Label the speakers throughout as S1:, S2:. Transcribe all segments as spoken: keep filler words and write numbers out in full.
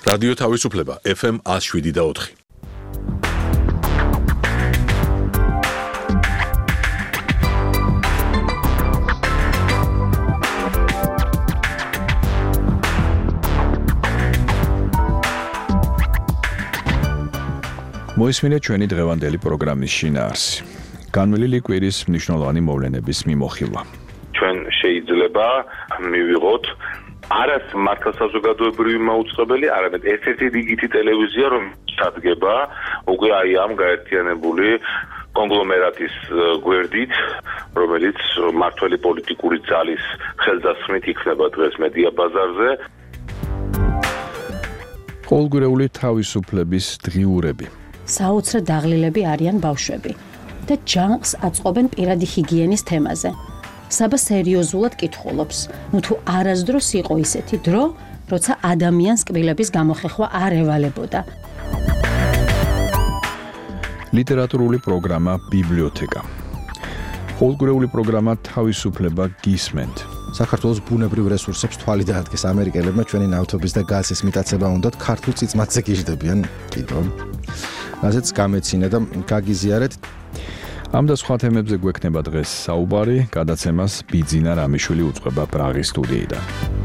S1: რადიო თავისუფლება ეფ ემ one oh seven და four. მოისმინეთ ჩვენი დღევანდელი პროგრამის შინაარსი. განვლილი კვირის მნიშვნელოვანი მოვლენების მიმოხილვა.
S2: ჩვენ შეიძლება მივიღოთ არას მართლსაზოგადოებრივი მაუწყებელი, არამედ ერთ-ერთი რიგითი ტელევიზია, რომელიც სადგება უკვე აი ამ გაერთიანებული კონგლომერატის გვერდით, რომელიც მართველი პოლიტიკური ძალის ხელდასხმით იქნება დღეს მედია ბაზარზე.
S1: ყოველგვარეული თავისუფლების დღიურები.
S3: საოცრად დაღლილები არიან ბავშვები და ჯანყს აწყობენ პირადი ჰიგიენის თემაზე. საბა სერიოზულად კითხულობს, ნუ თუ არასდროს იყო ისეთი დრო, როცა ადამიანს კბილების გამოხეხვა არ ევალებოდა.
S1: ლიტერატურული პროგრამა ბიბლიოთეკა. ყოველგვარეული პროგრამა თავისუფლება გისმენთ.
S4: საქართველოს ბუნებრივ რესურსებს თვალი დაადგეს ამერიკელებმა ჩვენი ნავთობის და გაზის მიტაცება უნდათ ქართულ წიწმათზე გიждდებიან კიდო. რაზეც გამეცინა და გაგიზიარეთ.
S1: ამ და სხვა თემებზე გვექნება დღეს საუბარი, გადაცემას ბიძინა რამიშვილი უწყება პრაღის სტუდიიდან.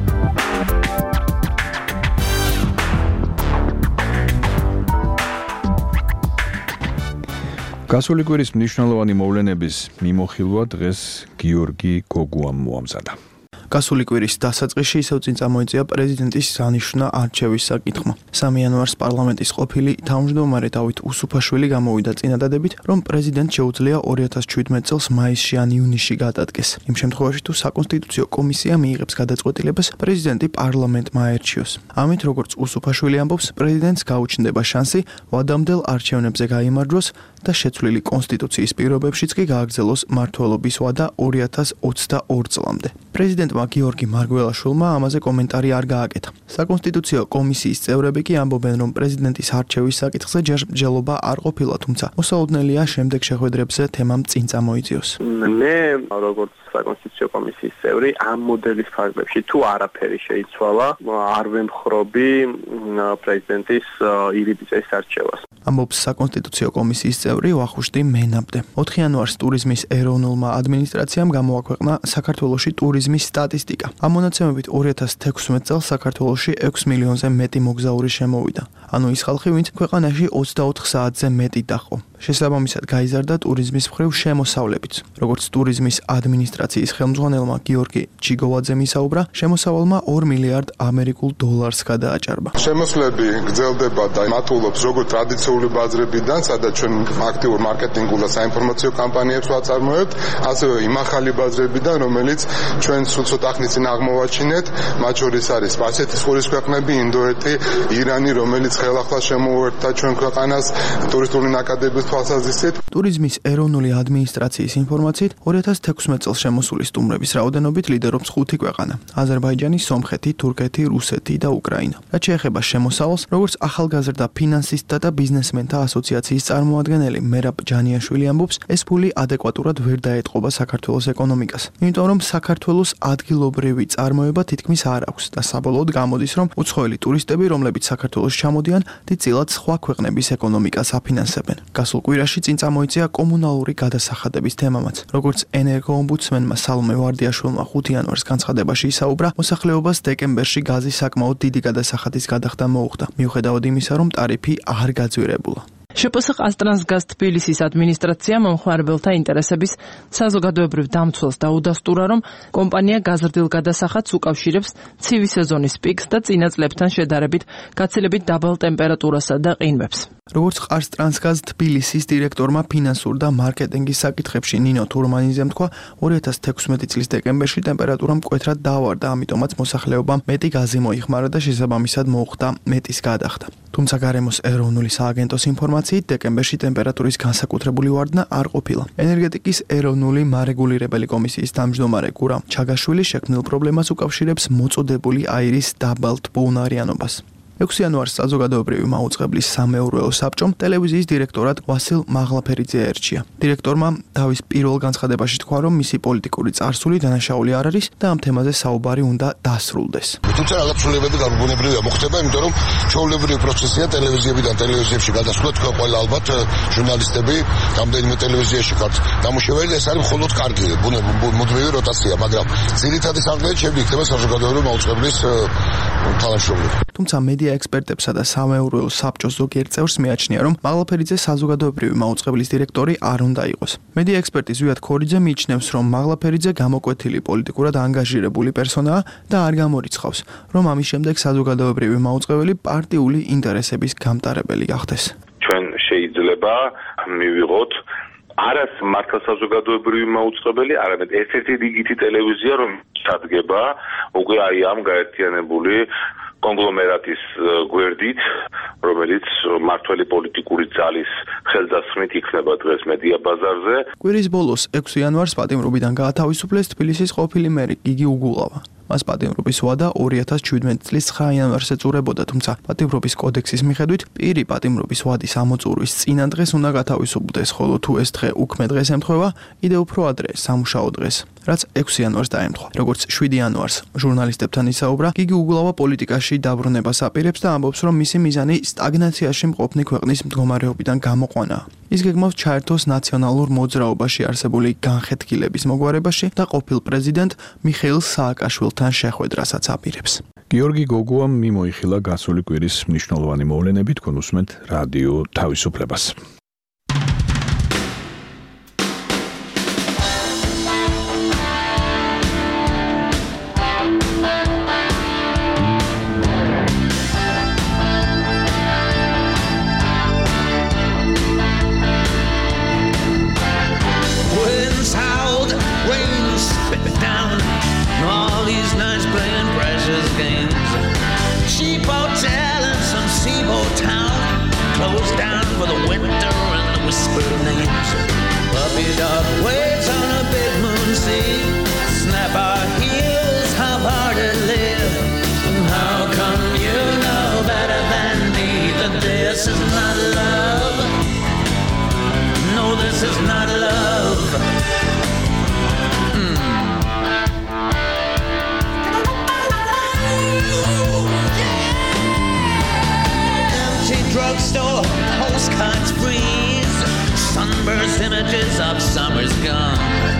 S1: გასული კვირის მნიშვნელოვანი მოვლენების მიმოხილვა დღეს გიორგი გოგუამ მოამზადა.
S5: გასული კვირის დასაწყისში ისევ წინ წამოიწია პრეზიდენტის სანიშნა არჩევის საკითხმა. სამი იანვარს პარლამენტის ყოფილი თავმჯდომარე დავით უსუფაშვილი გამოვიდა წინადადებით, რომ პრეზიდენტს შეუძლია ორი ათას შვიდმეტ წელს მაისში ან ივნისში გადადგეს. იმ შემთხვევაში თუ საკონსტიტუციო კომისია მიიღებს გადაწყვეტილებას, პრეზიდენტი პარლამენტმა აერჩიოს. ამით, როგორც უსუფაშვილი ამბობს, პრეზიდენტს გაუჩნდება შანსი ვადამდელ არჩევნებზე გაიმარჯვოს და შეცვლილი კონსტიტუციის პირობებშიც კი გააგრძელოს მმართველობის ვადა ორი ათას ოცდაორ წლამდე. პრეზიდენტმა გიორგი მარგველაშვილმა ამაზე კომენტარი არ გააკეთა. საკონსტიტუციო კომისიის წევრები კი ამბობენ, რომ პრეზიდენტის არჩევის საკითხზე ჯერ მსჯელობა არ ყოფილა, თუმცა მოსაოდნელია შემდეგ შეხვედრებზე თემამ წინ წამოიწიოს.
S2: მე როგორც საკონსტიტუციო კომისიის წევრი ამ მოდელის ფარგლებში თუ არაფერი შეიცვალა, არ ვემხრობი პრეზიდენტის ირიბიწეს არჩევას.
S5: ამბობს საკონსტიტუციო კომისიის წევრი ვახუშტი მენაბდე. ოთხი იანვარს ტურიზმის ეროვნულმა ადმინისტრაციამ გამოაქვეყნა საქართველოში ტურიზმის სტატისტიკა. ამ მონაცემებით ორი ათას თექვსმეტ წელს საქართველოში ექვს მილიონზე მეტი მოგზაური შემოვიდა. ანუ ის ხალხი, ვინც ქვეყანაში ოცდაოთხ საათზე მეტი დაყო. შესაბამისად გაიზარდა ტურიზმის მხრივ შემოსავლებით. როგორც ტურიზმის ადმინისტრაციის ხელმძღვანელმა გიორგი ჩიგოვაძემ ისაუბრა, შემოსავალმა ორ მილიარდ ამერიკულ დოლარს გადააჭარბა.
S6: შემოსვლები გრძელდება და მატულობს როგორც ტრადიციული ბაზრებიდან, სადაც ჩვენ აქტიურ მარკეტინგულ და საინფორმაციო კამპანიებს ვაწარმოებთ, ასევე იმ ახალი ბაზრებიდან, რომელიც ჩვენ სულ ცოტა ხნის წინ აღმოვაჩინეთ, მათ შორის არის სპარსეთის ყურის ქვეყნები, ინდოეთი, ირანი, რომელიც ხელახლა შემოუერთდა ჩვენ ქვეყანას ტურისტული ნაკადების თვალსაზრისით.
S5: ტურიზმის ეროვნული ადმინისტრაციის ინფორმაციით ორი ათას თექვსმეტ წელს შემოსული სტუმრების რაოდენობით ლიდერობს ხუთი ქვეყანა: აზერბაიჯანი, სომხეთი, თურქეთი, რუსეთი და უკრაინა. რაც შეეხება შემოსავალს, როგორც ახალგაზრდა ფინანსისტთა და ბიზნესმენთა ასოციაციის წარმოადგენელი მერაბ ჯანიაშვილი ამბობს, ეს ფული ადეკვატურად ვერ დაეტყობა საქართველოს ეკონომიკას. იმიტომ რომ საქართველოს ადგილობრივი წარმოება თითქმის არ აქვს და საბოლოოდ გამოდის, რომ უცხოელი ტურისტები, რომლებიც საქართველოს ჩამოდიან, დიდწილად სხვა ქვეყნების ეკონომიკას აფინანსებენ. გასულ კვირაში წინ წამოიწია კომუნალური გადასახადების თემამაც. როგორც ენერგოომბუდსმენმა სალომე ვარდიაშვილმა ხუთი იანვარს განცხადებაში ისაუბრა, მოსახლეობას დეკემბერში გაზის საკმაოდ დიდი გადასახადის გადახდა მოუხდა, მიუხედავად იმისა, რომ ტარიფი არ გაძვირებულა.
S7: შპს ყაზტრანსგაზ თბილისის ადმინისტრაცია მომხმარებელთა ინტერესების საზოგადოებრივ დამცველს დაუდასტურა, რომ კომპანია გაზრდილ გადასახადს უკავშირებს ცივი სეზონის პიკს და წინა წლებთან შედარებით გაცილებით დაბალ ტემპერატურასა და ყინვებს.
S5: როგორც ყაზტრანსგაზ თბილისის დირექტორმა ფინანსურ და მარკეტინგის საკითხებში ნინო თურმანიძემ თქვა, ორი ათას თექვსმეტ წლის დეკემბერში ტემპერატურა მკვეთრად დაავარდა, ამიტომაც მოსახლეობამ მეტი გაზი მოიხმარა და შესაბამისად მოუხდა მეტის გადახდა. თუმცა გარემოს ეროვნული სააგენტოს ინფორმაციით დეკემბერში ტემპერატურის განსაკუთრებული ვარდნა არ ყოფილა. ენერგეტიკის ეროვნული მარეგულირებელი კომისიის თავმჯდომარე გურამ ჩაგაშვილი შექმნილ პრობლემას უკავშირებს მოწოდებული აირის დაბალ ტბოუნარიანობას. ექვსი იანვარს საზოგადოებრივი მაუწყებლის სამეურვეო საბჭომ ტელევიზიის დირექტორად ვასილ მაღლაფერიძე ერჩია. დირექტორმა თავის პირველ განცხადებაში თქვა, რომ მისი პოლიტიკური წარსული დანაშაული არ არის და ამ თემაზე საუბარი უნდა დასრულდეს.
S8: თუმცა რაღაც ცვლილებები განმგონებრივია მოხდება, იმიტომ რომ ჩვეულებრივი პროცესია ტელევიზიებიდან ტელევიზიებში გადასვლა, თქვენ ყველა ალბათ ჟურნალისტები რამდენიმე ტელევიზიაში ხართ დამუშავებელი, ეს არის მხოლოდ კარგი მუდმივი როტაცია, მაგრამ ძირითადი სამყარო ჩემი იქნება საზოგადოებრივი მაუწყებლის თანამშრომლობა.
S5: თუმცა მედია ექსპერტებსა და სამეურვეო საბჭოს ზოგიერთ წევრს მიაჩნია, რომ მაღლაფერიძე საზოგადოებრივი მაუწყებლის დირექტორი არ უნდა იყოს. მედია ექსპერტი ზვიად ქორიძე მიიჩნევს, რომ მაღლაფერიძე გამოკვეთილი პოლიტიკურად ანგაჟირებული პერსონაა და არ გამორიცხავს, რომ ამის შემდეგ საზოგადოებრივი მაუწყებელი პარტიული ინტერესების გამტარებელი გახდეს.
S9: ჩვენ შეიძლება მივიღოთ არას მართლა საზოგადოებრივი მაუწყებელი, არამედ ერთ-ერთი რიგითი ტელევიზია, რომ სადგება უკვე აი ამ გაერთიანებული კონგლომერატის გვერდით, რომელიც მართველი პოლიტიკური ძალის ხელდასხმით იქნება დღეს მედია ბაზარზე.
S5: კვირის ბოლოს ექვსი იანვარს პატიმრობიდან გაათავისუფლეს თბილისის ყოფილი მერი გიგი უგულავა. მას პატიმრობის ვადა ორი ათას ჩვიდმეტი წლის ცხრა იანვარს ეწურებოდა, თუმცა პატიმრობის კოდექსის მიხედვით პირი პატიმრობის ვადის ამოწურვის წინა დღეს უნდა გათავისუფლდეს, ხოლო თუ ეს დღე უქმე დღეს ემთხვევა, კიდევ უფრო ადრე სამუშაო დღეს, რაც ექვსი იანვარს დაემთხვა. როგორც შვიდი იანვარს ჟურნალისტებთან ისაუბრა, გიგი უგულავა პოლიტიკაში დაბრუნებას აპირებს და ამბობს, რომ მისი მიზანი სტაგნაციაში მყოფნი ქვეყნის მდგომარეობიდან გამოყვანაა. ის გეგმავს ჩაერთოს ნაციონალურ მოძრაობაში არსებული განხეთქილების მოგვარებაში და ყოფილ პრეზიდენტ მიხეილ სააკაშვილთან შეხვედრასაც აპირებს.
S1: გიორგი გოგუამ მიმოიხილა გასული კვირის მნიშვნელოვანი მოვლენები, თქვენ უსმენთ რადიო თავისუფლებას.
S10: Drugstore, postcards freeze, sunburst images of summer's gone.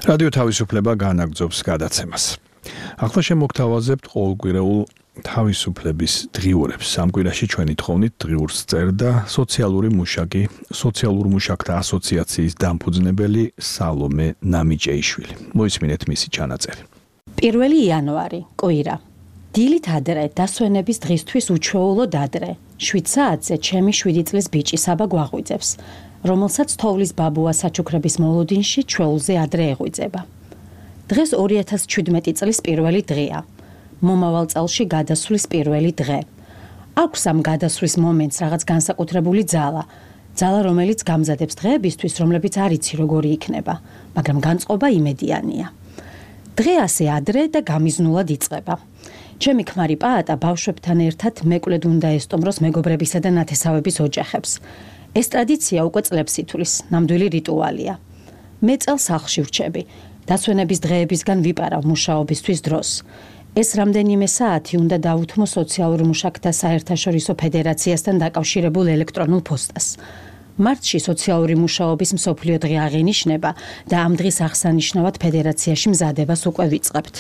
S1: რადიო თავისუფლება განაგრძობს გადაცემას. ახლა შემოგთავაზებთ ყოველკვირეულ თავისუფლების დღიურებს. ამ კვირაში ჩვენი თხოვნით დღიურს წერდა სოციალური მუშაკი, სოციალურ მუშაკთა ასოციაციის დამფუძნებელი სალომე ნამიჭეიშვილი. მოისმინეთ მისი ჩანაწერი.
S3: პირველი იანვარი, კვირა. დილით ადრე, დასვენების დღისთვის უჩვეულოდ ადრე. შვიდ საათზე ჩემი შვიდი წლის ბიჭი საბა გვაღვიძებს, რომელსაც თოვლის ბაბუა საჩუქრების მოლოდინში ჩვეულზე ადრე ეღვიძება. დღეს ორი ათას ჩვიდმეტი წლის პირველი დღეა. მომავალ წელში გადასვლის პირველი დღე. აქვს ამ გადასვლის მომენტს რაღაც განსაკუთრებული ძალა. ძალა, რომელიც გამზადებს დღეებისთვის, რომლებიც არ იცი როგორი იქნება, მაგრამ განწყობა იმედიანია. დღე ასე ადრე და გამიზნულად იწყება. ჩემი ქმარი პაატა ბავშვებთან ერთად მეკლედ უნდა ესტუმროს მეგობრებისა და ნათესავების ოჯახებს. ეს ტრადიცია უკვე წლებს ითვლის, ნამდვილი რიტუალია. მე წელს სახლში ვრჩები. დასვენების დღეებისგან ვიპარავ მუშაობისთვის დროს. ეს რამდენიმე საათი უნდა დავუთმო სოციალურ მუშაკთა საერთაშორისო ფედერაციასთან დაკავშირებულ ელექტრონულ პოსტას. მარტში სოციალური მუშაობის მსოფლიო დღე აღინიშნება და ამ დღის აღსანიშნავად ფედერაციაში მზადებას უკვე ვიწყებთ.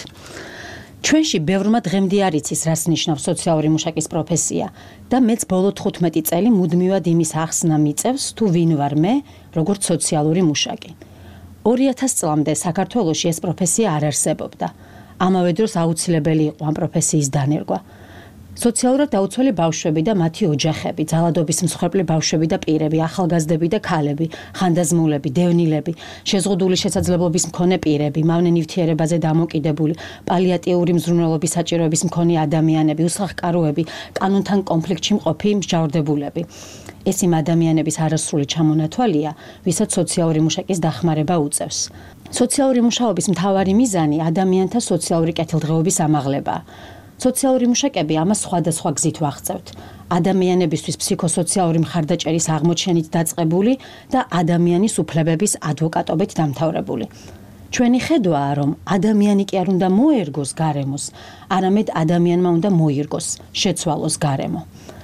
S3: ჩვენში ბევრმა დღემდე არ იცის, რას ნიშნავს სოციალური მუშაკის პროფესია და მეც ბოლო თხუთმეტი წელი მუდმივად იმის ახსნა მიწევს, თუ ვინ ვარ მე, როგორც სოციალური მუშაკი. ორი ათას წლამდე საქართველოში ეს პროფესია არ არსებობდა. ამავე დროს აუცილებელი იყო ამ პროფესიის დანერგვა. სოციალურად დაუცველი ბავშვები და მათი ოჯახები, ძალადობის მსხვერპლი ბავშვები და პირები, ახალგაზრდები და ქალები, ხანდაზმულები, დევნილები, შეზღუდული შესაძლებლობის მქონე პირები, მავნე ნივთიერებაზე დამოკიდებული, პალიატიური მზრუნველობის საჭიროების მქონე ადამიანები, უსახკაროები, კანონთან კონფლიქტში მყოფი მსჯავრდებულები. ეს იმ ადამიანების არასრული ჩამონათვალია, ვისაც სოციალური მუშაკის დახმარება უწევს. სოციალური მუშაობის მთავარი მიზანი ადამიანთა სოციალური კეთილდღეობის ამაღლებაა. სოციალური მუშაკები ამას სხვადასხვა გზით ვაღწევთ. ადამიანებისთვის ფსიქოსოციალური მხარდაჭერის აღმოჩენით დაწყებული და ადამიანის უფლებების ადვოკატობით დამთავრებული. ჩვენი ხედვაა, რომ ადამიანი კი არ უნდა მოერგოს გარემოს, არამედ ადამიანმა უნდა მოირგოს, შეცვალოს გარემო.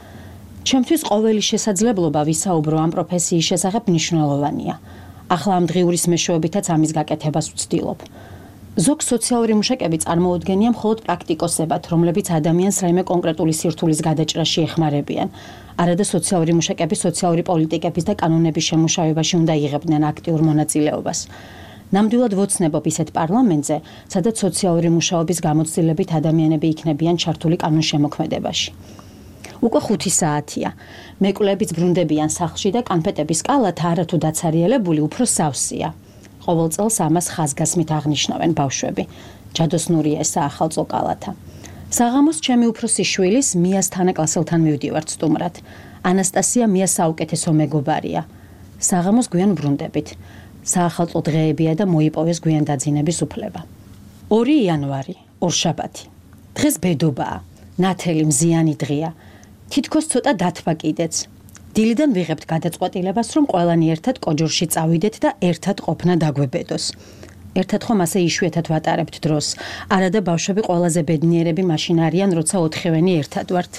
S3: ჩემთვის ყოველი შესაძლებლობა ვისაუბრო ამ პროფესიის შესახებ მნიშვნელოვანია. ახლა ამ დღიურის მეშვეობითაც ამის გაკეთებას ვცდილობ. ზოგ სოციალური მუშაკები წარმოუდგენია მხოლოდ პრაქტიკოსებად, რომლებიც ადამიანს რაიმე კონკრეტული სირთულის გადაჭრაში ეხმარებიან. არადა სოციალური მუშაკები სოციალური პოლიტიკების და კანონების შემუშავებაში უნდა იღებდნენ აქტიურ მონაწილეობას. ნამდვილად ვოცნებობ ისეთ პარლამენტზე, სადაც სოციალური მუშაობის გამოცდილებით ადამიანები იქნებიან ჩართული კანონშემოქმედებაში. უკვე ხუთი საათია. მეკვლეებიც ბრუნდებიან სახლში და კანფეტების სკალათა არათუ დაცარიელებული უფრო სავსეა. ყოველ წელს ამას ხაზგასმით აღნიშნავენ ბავშვები. ჯადოსნურია ეს საახალწლო კალათა. საღამოს ჩემი უფროსი შვილის მიას თანაკლასელთან მივდივართ სტუმრად. ანასტასია მიას საუკეთესო მეგობარია. საღამოს გვიან ბრუნდებით. საახალწლო დღეებია და მოიპოვეს გვიან დაძინების უფლება. ორი იანვარი, ორშაბათი. დღეს ბედობაა. ნათელი მზიანი დღეა. თითქოს ცოტა დათბა კიდეც. დილიდან ვიღებთ გადაწყვეტილებას, რომ ყველანი ერთად კოჯორში წავიდეთ და ერთად ყოფნა დაგვებედოს. ერთად ხომ ასე იშვიათად ვატარებთ დროს. არადა ბავშვები ყველაზე ბედნიერები მაშინ არიან, როცა ოთხივენი ერთად ვართ.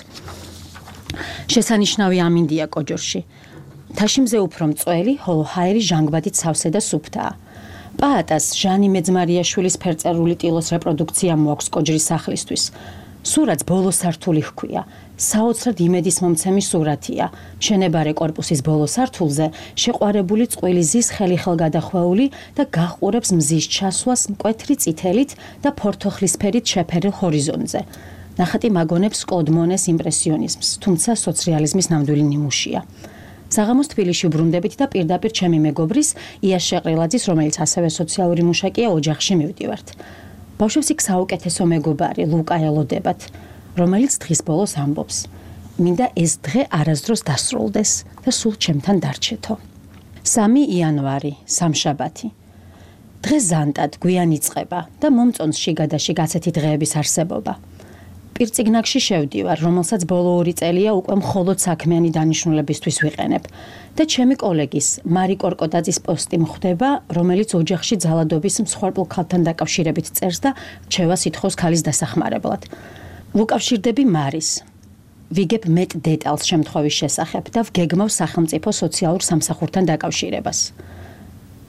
S3: შესანიშნავი ამინდია კოჯორში. თაშიმზე უფრო მწველი, ხოლო ჰაერი ჟანგბადით სავსე და სუფთაა. პაატას ჟანი მეძმარიაშვილის ფერწერული ტილოს რეპროდუქცია მოაქვს კოჯრის სახლისთვის. სურათს ბოლო სართული ჰქვია. საოცრად იმედის მომცემი სურათია. მშენებარე კორპუსის ბოლო სართულზე შეყვარებული წყვილი ზის ხელიხელგადახვეული და გაჰყურებს მზის ჩასვლას მკვეთრი წითელით და ფორთოხლისფერით შეფერილ ჰორიზონტზე. ნახატი მაგონებს კლოდ მონეს იმპრესიონიზმს, თუმცა სოციალიზმის ნამდვილი ნიმუშია. საღამოს თბილისში ბრუნდებით და პირდაპირ ჩემი მეგობრის იას შეყრილაძის, რომელიც ასევე სოციალური მუშაკია, ოჯახში მივდივართ. ბავშვებს იქ საუკეთესო მეგობარი ლუკა ელოდებათ, რომელიც დღის ბოლოს ამბობს: მინდა ეს დღე არასდროს დასრულდეს და სულ ჩემთან დარჩეთო. სამი იანვარი, სამშაბათი. დღე ზანტად გვიან იწყება და მომწონს შიგადაში გასეთი დღეების არსებობა. პირწიგნაკში შევდივარ, რომელსაც ბოლო ორი წელია უკვე მხოლოდ საქმიანი დანიშნულებისთვის ვიყენებ და ჩემი კოლეგის მარი კორკოტაძის პოსტი მხვდება, რომელიც ოჯახში ძალადობის მსხვერპლ ქალთან დაკავშირებით წერს და რჩევას ითხოვს ქალის დასახმარებლად. ვუკავშირდები მარის. ვიგებ მეტ დეტალს შემთხვევის შესახებ და ვგეგმავ სახელმწიფო სოციალურ სამსახურთან დაკავშირებას.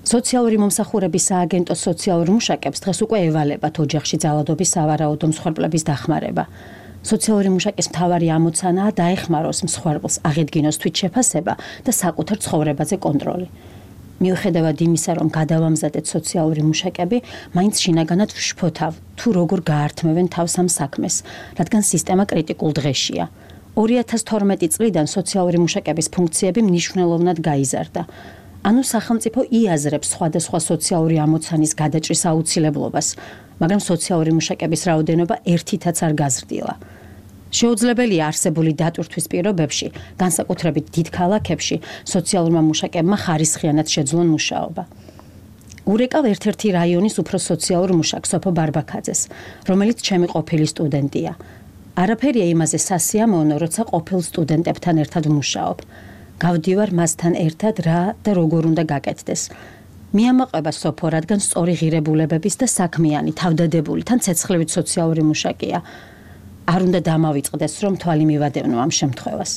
S3: სოციალური მომსახურების სააგენტოს სოციალურ მუშაკებს დღეს უკვე ევალებათ ოჯახში ძალადობის სავარაუდო მსხვერპლების დახმარება. სოციალური მუშაკის მთავარი ამოცანაა დაეხმაროს მსხვერპლს, აღედგინოს თვითშეფასება და საკუთარ ცხოვრებაზე კონტროლი. მიუხედავად იმისა, რომ გადავამზადეთ სოციალური მუშაკები, მაინც შინაგანად ვშფოთავ, თუ როგორ გაართმევენ თავს ამ საქმეს, რადგან სისტემა კრიტიკულ დღეშია. ორი ათას თორმეტი წლიდან სოციალური მუშაკების ფუნქციები მნიშვნელოვნად გაიზარდა. ანუ სახელმწიფო იაზრებს სხვადასხვა სოციალური ამოცანის გადაჭრის აუცილებლობას, მაგრამ სოციალური მუშაკების რაოდენობა ერთითაც არ გაზრდილა. შეუძლებელია არსებული დატვირთვის პირობებში, განსაკუთრებით დიდ ქალაქებში, სოციალურმა მუშაკებმა ხარისხიანად შეძლონ მუშაობა. ურეკავ ერთ-ერთი რაიონის უფრო სოციალურ მუშაკს, სოფო ბარბაქაძეს, რომელიც ჩემი ყოფილი სტუდენტია. არაფერია იმაზე სასიამოვნო, როცა ყოფილ სტუდენტებთან ერთად ვმუშაობ. გავდივარ მასთან ერთად რა და როგორ უნდა გაკეთდეს. მიამაყება სოფო, რადგან სწორი ღირებულებების და საქმიანი, თავდადებული, თან ცეცხლივით სოციალური მუშაკია. არ უნდა დამავიწყდეს, რომ თვალი მივადევნო ამ შემთხვევას.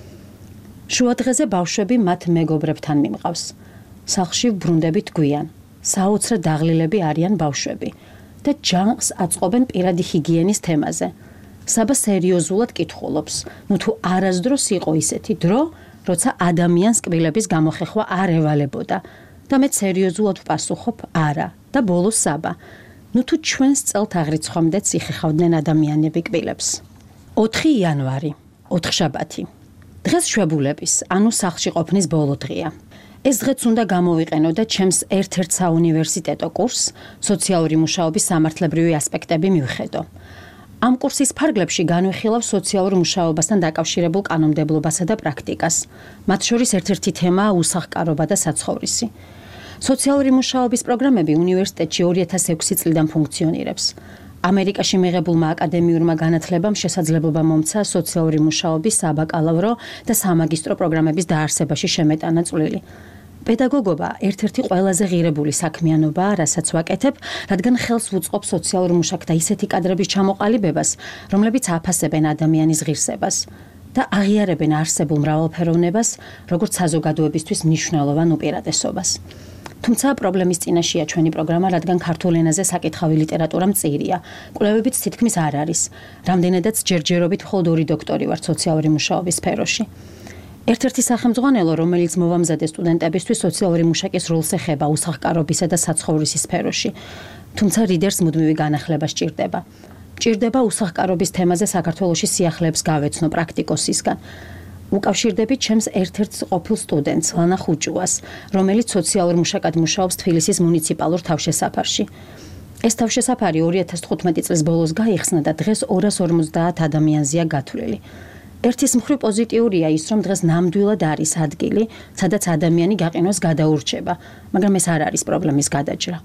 S3: შუადღეზე ბავშვები მათ მეგობრებთან მიმყავს. სახლში ვბრუნდებით გვიან. საოცრად დაღლილები არიან ბავშვები და ჯანყს აწყობენ პირადი ჰიგიენის თემაზე. საბა სერიოზულად კითხულობს, ნუ თუ არასდროს იყო ისეთი დრო, როცა ადამიანს კბილების გამოხეხვა არ ევალებოდა და მე სერიოზულად ვპასუხობ არა და ბოლოს საბა. ნუ თუ ჩვენს წელთ აღრიცხვამდე იხეხავდნენ ადამიანები კბილებს. ოთხი იანვარი, ოთხშაბათი. დღეს შვებულების, ანუ სახლში ყოფნის ბოლო დღეა. ეს დღეც უნდა გამოვიყენო და ჩემს ერთ-ერთ საუნივერსიტეტო კურსს, სოციალური მუშაობის სამართლებრივი ასპექტები მივხედო. ამ კურსის ფარგლებში განვიხილავ სოციალურ მუშაობასთან დაკავშირებულ კანონმდებლობასა და პრაქტიკას. მათ შორის ერთ-ერთი თემაა უსახლკარობა და საცხოვრისი. სოციალური მუშაობის პროგრამები უნივერსიტეტში ორი ათას ექვსი წლიდან ფუნქციონირებს. ამერიკაში მიღებულმა აკადემიურმა განათლებამ შესაძლებლობა მომცა სოციალური მუშაობის საბაკალავრო და სამაგისტრო პროგრამების დაარსებაში შემეტანა წვლილი. პედაგოგობა ერთ-ერთი ყველაზე ღირებული საქმიანობაა, რასაც ვაკეთებ, რადგან ხელს ვუწყობ სოციალურ მუშაკთა ისეთი კადრების ჩამოყალიბებას, რომლებიც აფასებენ ადამიანის ღირსებას და აღიარებენ არსებულ მრავალფეროვნებას, როგორც საზოგადოებისთვის მნიშვნელოვან უპირატესობას. თუმცა პრობლემის წინაშეა ჩვენი პროგრამა, რადგან ქართულ ენაზე საკითხავი ლიტერატურა მწირია. კვლევებიც თითქმის არ არის. რამდენადაც ჯერჯერობით მხოლოდ ორი დოქტორი ვარ სოციალური მუშაობის სფეროში. ერთ-ერთი სახელმძღვანელო, რომელიც მოვამზადე სტუდენტებისთვის სოციალური მუშაკის როლს ეხება უსახლკარობისა და საცხოვრისის სფეროში. თუმცა რიდერს მუდმივი განახლება სჭირდება. სჭირდება უსახლკარობის თემაზე საქართველოში სიახლეებს გავეცნო პრაქტიკოსისგან. უკავშირდებით ჩემს ერთ-ერთ ყოფილ სტუდენტს, ლანა ხუჭუას, რომელიც სოციალურ მუშაკად მუშაობს თბილისის მუნიციპალურ თავშესაფარში. ეს თავშესაფარი ორი ათას თხუთმეტი წლის ბოლოს გაიხსნა და დღეს ორას ორმოცდაათ ადამიანზეა გათვლილი. ერთის მხრივ პოზიტიურია ის, რომ დღეს ნამდვილად არის ადგილი, სადაც ადამიანი გაყინოს გადაურჩება, მაგრამ ეს არ არის პრობლემის გადაჭრა.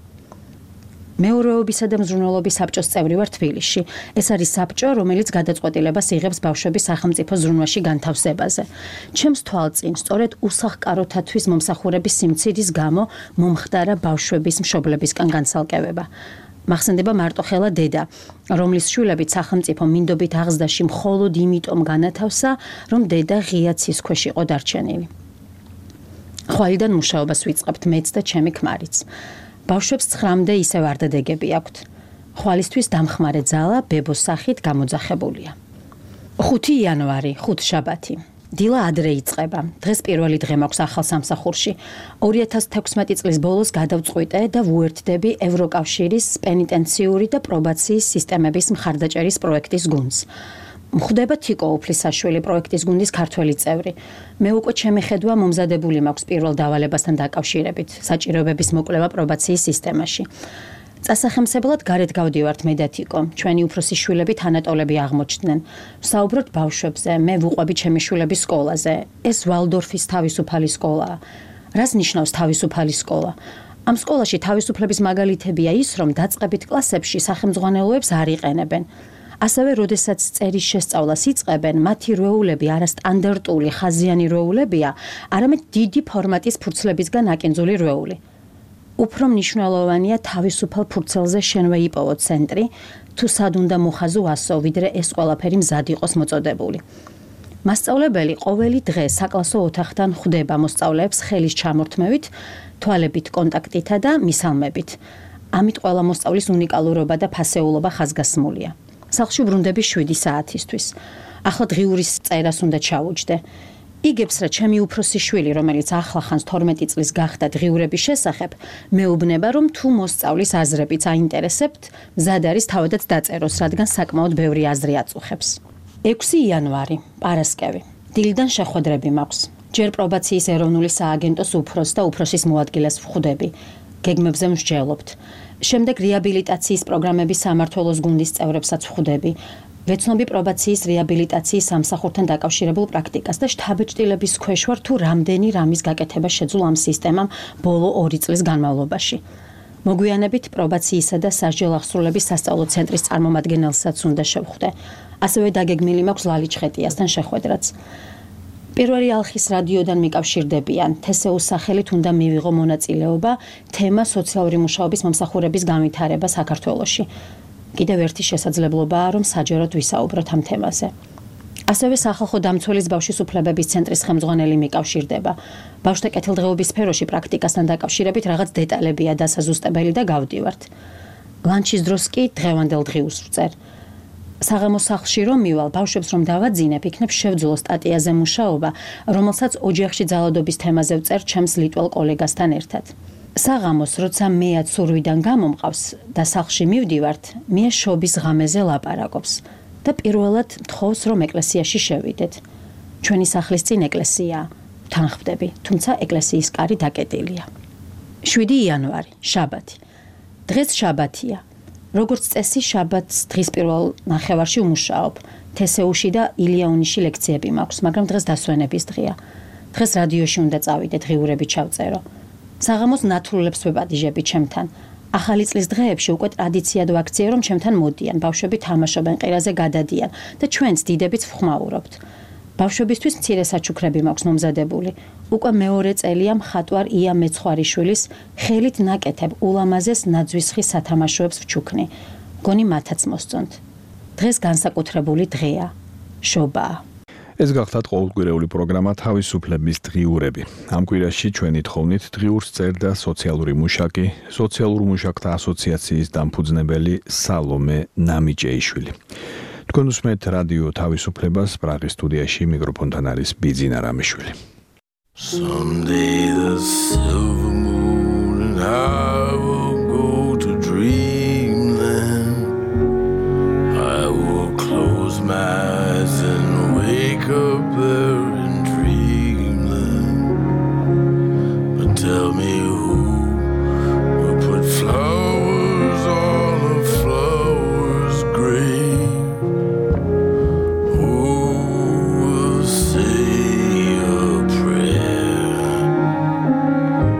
S3: მეურვეობისა და მზრუნველობის საბჭოს წევრი ვარ თბილისში. ეს არის საბჭო, რომელიც გადაწყვეტილებას იღებს ბავშვების სახელმწიფო ზრუნვაში განთავსებაზე. ჩემს თვალწინ, სწორედ უსახლკაროთათვის მომსახურების სიმცირის გამო მომხდარა ბავშვების მშობლებისგან განცალკევება. მახსენდება მარტოხელა დედა, რომლის შვილებით სახელმწიფო მინდობით აღზრდაში მხოლოდ იმიტომ განათავსა, რომ დედა ღია ცის ქვეშ იყო დარჩენილი. ხვალიდან მუშაობას ვიწყებთ მეც და ჩემი ქმარიც. ბავშვებს ცხრამდე ისე ვარდადეგები აქვთ. ხვალისთვის დამხმარე ძალა ბებოს სახით გამოძახებულია. ხუთი იანვარი, ხუთშაბათი. დილა ადრე იწყება. დღეს პირველი დღე მაქვს ახალ სამსახურში. ორი ათას თექვსმეტი წლის ბოლოს გადავწყვიტე და ვუერთდები ევროკავშირის პენიტენციური და პრობაციის სისტემების მხარდაჭერის პროექტის გუნდს. მხვდება თიკო უფლისაშვილი პროექტის გუნდის ქართველი წევრი. მე უკვე ჩემი ხედვა მომზადებული მაქვს პირველ დავალებასთან დაკავშირებით, საჭიროებების მოკვლევა პრობაციის სისტემაში. წასახემსებლად გარეთ გავდივართ მე და თიკო. ჩვენი უფროსი შვილები თანატოლები აღმოჩნდნენ. ვსაუბრობთ ბავშვებზე, მე ვუყვები ჩემი შვილების სკოლაზე. ეს ვალდორფის თავისუფალი სკოლაა. რას ნიშნავს თავისუფალი სკოლა? ამ სკოლაში თავისუფლების მაგალითებია ის, რომ დაწყებით კლასებში სახელმძღვანელოებს არ იყენებენ. ასევე, როდესაც წერის შესწავლას იწყებენ, მათი რვეულები არასტანდარტული ხაზიანი რვეულებია, არამედ დიდი ფორმატის ფურცლებისგან აკინძული რვეული. უფრო მნიშვნელოვანია თავისუფალ ფურცელზე შენვე იპოვო ცენტრი, თუ სად უნდა მოხაზო ასო, ვიდრე ეს ყველაფერი მზად იყოს მოწოდებული. მასწავლებელი ყოველი დღე საკლასო ოთახთან ხვდება მოსწავლეებს ხელის ჩამორთმევით, თვალებით კონტაქტითა და მისალმებით. ამით ყველა მოსწავლის უნიკალურობა და ფასეულობა ხაზგასმულია. სახლში ვრუნდები შვიდი საათისთვის. ახლა დღიურის წერას უნდა ჩაუჯდე. იგებს რა ჩემი უფროსი შვილი, რომელიც ახლახანს თორმეტი წლის გახდა დღიურების შესახებ, მეუბნება რომ თუ მოსწავლის აზრებიც აინტერესებთ, მზად არის თავადაც დაწეროს, რადგან საკმაოდ ბევრი აზრი აწუხებს. ექვსი იანვარი, პარასკევი. დილიდან შეხვედრები მაქვს. ჯერ პრობაციის ეროვნული სააგენტოს უფროს და უფროსის მოადგილეს ვხვდები. გეგმებზე მსჯელობთ. შემდეგ რეაბილიტაციის პროგრამების სამმართველოს გუნდის წევრებსაც ვხვდები. ვეცნობი პრობაციის რეაბილიტაციის სამსახურთან დაკავშირებულ პრაქტიკას და შთაბეჭდილების ქვეშ ვარ თუ რამდენი რამის გაკეთება შეძლო ამ სისტემამ ბოლო ორი წლის განმავლობაში. მოგვიანებით პრობაციისა და სასჯელ აღსრულების სასწავლო ცენტრის წარმომადგენელსაც უნდა შევხვდე. ასევე დაგეგმილი მაქვს ლალი ჩხეტიასთან შეხვედრაც. პირველი ალხის რადიოდან მიკავშირდებიან. თესეუს სახელით უნდა მივიღო მონაწილეობა თემა სოციალური მუშაობის მომსახურების განვითარება საქართველოში. კიდევ ერთი შესაძლებლობაა, რომ საჯაროდ ვისაუბროთ ამ თემაზე. ასევე სახალხო დამცველის ბავშვის უფლებების ცენტრის ხელმძღვანელი მიკავშირდება. ბავშვთა კეთილდღეობის სფეროში პრაქტიკასთან დაკავშირებით რაღაც დეტალებია დასაზუსტებელი და გავდივართ. ლანჩის დროს კი დღევანდელ დღიურს ვწერ. საღამოს სახლში რომ მივალ, ბავშვებს რომ დავაძინებ, იქნებ შევძულო სტატიაზე მუშაობა, რომელსაც ოჯახში ძალადობის თემაზე ვწერ ჩემს ლიტველ კოლეგასთან ერთად. საღამოს, როცა მეაც სურვიდან გამომყავს და სახლში მივდივართ, მე შობის ღამეზე ლაპარაკობს და პირველად თხოვს რომ ეკლესიაში შევიდეთ. ჩვენი სახლის წინ ეკლესიაა. თან ხვდები, თუმცა ეკლესიის კარი დაკეტილია. შვიდი იანვარი, შაბათი. დღეს შაბათია. როგორც წესი, შაბათს დღის პირველ ნახევარში ვმუშაობ. თესეუში და ილიანოში ლექციები მაქვს, მაგრამ დღეს დასვენების დღეა. დღეს რადიოში უნდა წავიდე, დღიურები ჩავწერო. საღამოს ნათლულებს ვეპატიჟები ჩემთან. ახალი წლის დღეებში უკვე ტრადიციად ვაქციე, რომ ჩემთან მოდიან, ბავშვები თამაშობენ, ყირაზე გადადიან და ჩვენც დიდებიც ვხმაურობთ. ბავშვებისთვის მცირე საჩუქრები მაქვს მომზადებული. უკვე მეორე წელია მხატვარ ია მეცხვარიშვილის ხელით ნაკეთებ ულამაზეს ნაძვისხის სათამაშოებს ვჩუქნი. გონი მათაც მოსწონთ. დღეს განსაკუთრებული დღეა. შობაა.
S1: ეს გახდათ ყოველკვირეული პროგრამა თავისუფლების დღიურები. ამ კვირაში ჩვენი თხოვნით დღიურს წერდა სოციალური მუშაკი, სოციალურ მუშაკთა ასოციაციის დამფუძნებელი სალომე ნამიჭეიშვილი. თქვენ უსმენთ რადიო თავისუფლებას, პრაღის სტუდიაში მიკროფონთან არის ბიძინა რამიშვილი.
S10: Someday the silver moon and I will go to dreamland. I will close my eyes and wake up there in dreamland. But tell me who will put flowers on a flower's grave? Who will say a prayer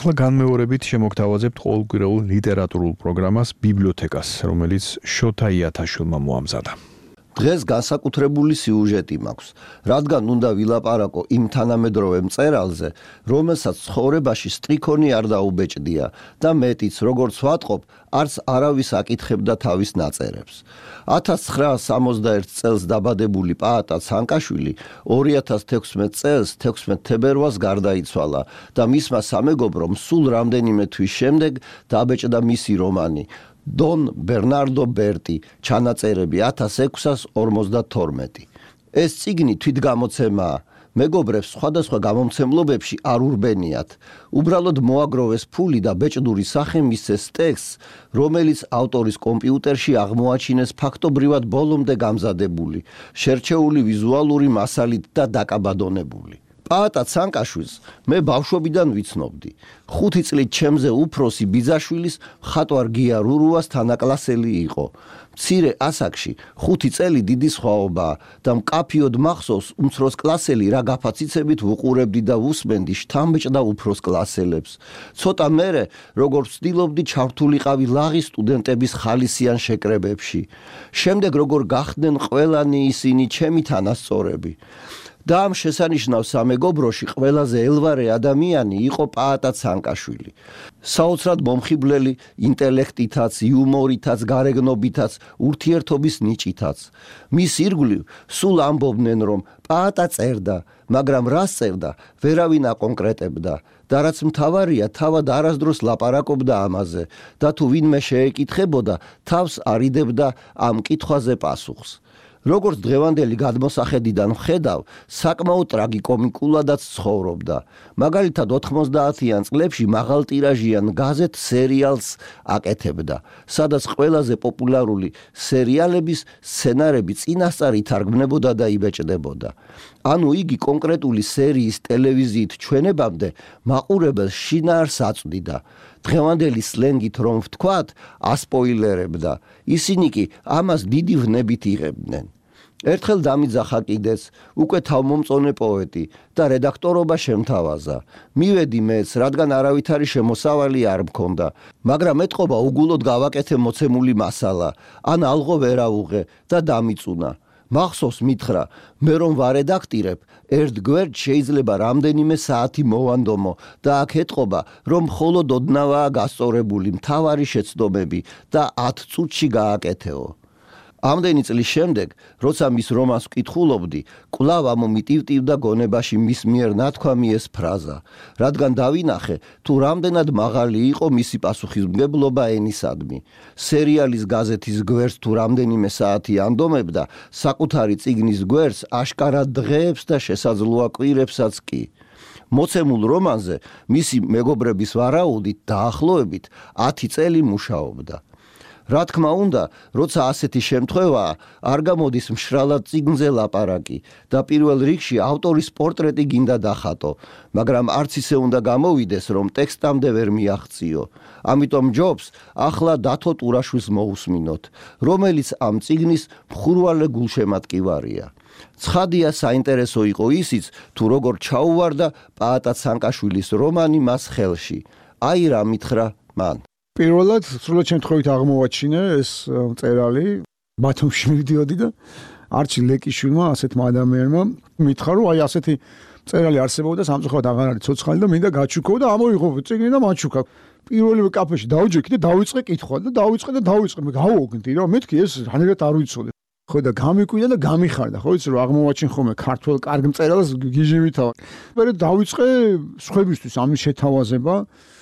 S1: ახლა განმეორებით შემოგთავაზებთ ყოველკვირეულ ლიტერატურულ პროგრამას ბიბლიოთეკას, რომელიც შოთა იათაშვილმა მოამზადა.
S11: დღეს განსაკუთრებული სიუჟეტი მაქვს, რადგან უნდა ვილაპარაკო იმ თანამედროვე მწერალზე, რომელსაც ცხოვრებაში სტრიქონი არ დაუბეჭდია და მეტიც, როგორც ვატყობ, არც არავის აკითხებდა თავის ნაწერებს. ათას ცხრაას სამოცდაერთ წელს დაბადებული პაატა ცანკაშვილი ორი ათას თექვსმეტ წელს თექვსმეტ თებერვალს გარდაიცვალა და მისმა სამეგობრომ სულ რამდენიმე თვის შემდეგ დაბეჭდა მისი რომანი დონ ბერნარდო ბერტი, ჩანაწერები ათას ექვსას ორმოცდათორმეტი. ეს წიგნი თვითგამოცემაა. მეგობრებს სხვადასხვა გამომცემლობებში არ ურბენიათ. უბრალოდ მოაგროვეს ფული და ბეჭდური სახე მისცეს ტექსტს, რომელიც ავტორის კომპიუტერში აღმოაჩინეს ფაქტობრივად ბოლომდე გამზადებული, შერჩეული ვიზუალური მასალით და დაკაბადონებული. პაატა ცანკაშვილს მე ბავშვობიდან ვიცნობდი. ხუთი წლით ჩემზე უფროსი ბიძაშვილის მხატვარ გია რურუას თანაკლასელი იყო. მცირე ასაკში ხუთი წელი დიდი სხვაობაა და მკაფიოდ მახსოვს უმცროს კლასელი რა გაფაციცებით ვუყურებდი და ვუსმენდი შთამბეჭდა უფროს კლასელებს. ცოტა მერე როგორც ვცდილობდი ჩართულიყავი ლაღი სტუდენტების ხალისიან შეკრებებში. შემდეგ როგორ გახდნენ ყველანი ისინი ჩემი თანასწორები. და ამ შესანიშნავ სამეგობროში ყველაზე ელვარე ადამიანი იყო პაატა ცანკაშვილი. საოცრად მომხიბვლელი ინტელექტითაც, იუმორითაც, გარეგნობითაც, ურთიერთობის ნიჭითაც. მის ირგვლივ სულ ამბობდნენ, რომ პაატა წერდა, მაგრამ რას წერდა, ვერავინ აკონკრეტებდა. და რაც მთავარია, თავად არასდროს ლაპარაკობდა ამაზე და თუ ვინმე შეეკითხებოდა, თავს არიდებდა ამ კითხვაზე პასუხს. როგორც დღევანდელი გადმოსახედიდან ვხედავ, საკმაოდ ტრაგიკომიკულადაც ცხოვრობდა. მაგალითად ოთხმოცდაათიან წლებში მაღალტირაჟიან გაზეთ სერიალს აკეთებდა, სადაც ყველაზე პოპულარული სერიალების სცენარები წინასწარ ითარგმნებოდა და იბეჭდებოდა. ანუ იგი კონკრეტული სერიის ტელევიზიით ჩვენებამდე მაყურებელს შინაარს აწვდიდა. დღევანდელი სლენგით რომ ვთქვათ, ასპოილერებდა. ისინი კი ამას დიდი ვნებით იღებდნენ. ერთხელ დამიძახა კიდეც, უკვე თავმომწონე პოეტი და რედაქტორობა შემთავაზა. მივედი მეც, რადგან არავითარი შემოსავალი არ მქონდა, მაგრამ ეთყობა უგულოდ გავაკეთე მოცემული მასალა, ან ალღო ვერ აუღე და დამიწუნა. მახსოვს მითხრა, მე რომ ვარედაქტირებ, ერთ გვერდ შეიძლება რამდენიმე საათი მოვანდომო და აქ ეთყობა, რომ მხოლოდ ოდნავაა გასწორებული მთავარი შეცდომები და ათ წუთში გააკეთეო. ამდენი წლის შემდეგ, როცა მის რომანს ვკითხულობდი, კვლავ ამომიტივტივდა გონებაში მის მიერ ნათქვამი ეს ფრაზა, რადგან დავინახე, თუ რამდენად მაღალი იყო მისი პასუხისმგებლობა ენისადმი. სერიალის გაზეთის გვერდს თუ რამდენიმე საათი ანდომებდა, საკუთარი წიგნის გვერდს აშკარად დღეებს და შესაძლოა კვირებსაც კი. მოცემულ რომანზე მისი მეგობრების ვარაუდით დაახლოებით ათი წელი მუშაობდა. რა თქმა უნდა, როცა ასეთი შემთხვევაა, არ გამოდის მშრალად წიგნზე ლაპარაკი და პირველ რიგში ავტორის პორტრეტი გინდა დახატო, მაგრამ არც ისე უნდა გამოვიდეს, რომ ტექსტამდე ვერ მიაღწიო. ამიტომ ჯობს ახლა დათო ტურაშვილს მოусმინოთ, რომელიც ამ წიგნის მხურვალე გულშემატკივარია. ცხადია, საინტერესო იყო ისიც, თუ როგორ ჩაუვარდა პაატა ცანკაშვილის რომანი მას ხელში. აი რა მითხრა მან.
S12: პირველად სრულად შემთხვევით აღმოვაჩინე ეს მწერალი, ბათუმში მივდიოდი და არჩილ ლეკიშვილმა, ასეთმა ადამიანმა მითხრა, რომ აი ასეთი მწერალი არსებობდა, სამწუხაროდ აღარ არის ცოცხალი და მინდა გაჩუქო და ამოიღო წიგნი და მაჩუქა. პირველივე კაფეში დავჯექი და დავიწყე კითხვა და დავიწყე და დავიწყე, მე გავოგნდი რა, მეთქი ეს რანერად არ ვიცოდი. ხო და გამიკვირდა და გამიხარდა, ხო იცი რომ აღმოვაჩინ ხოლმე ქართულ კარგ მწერალს გიჟივითავა. მე დავიწყე სხვებისთვის ამის შეთავაზება.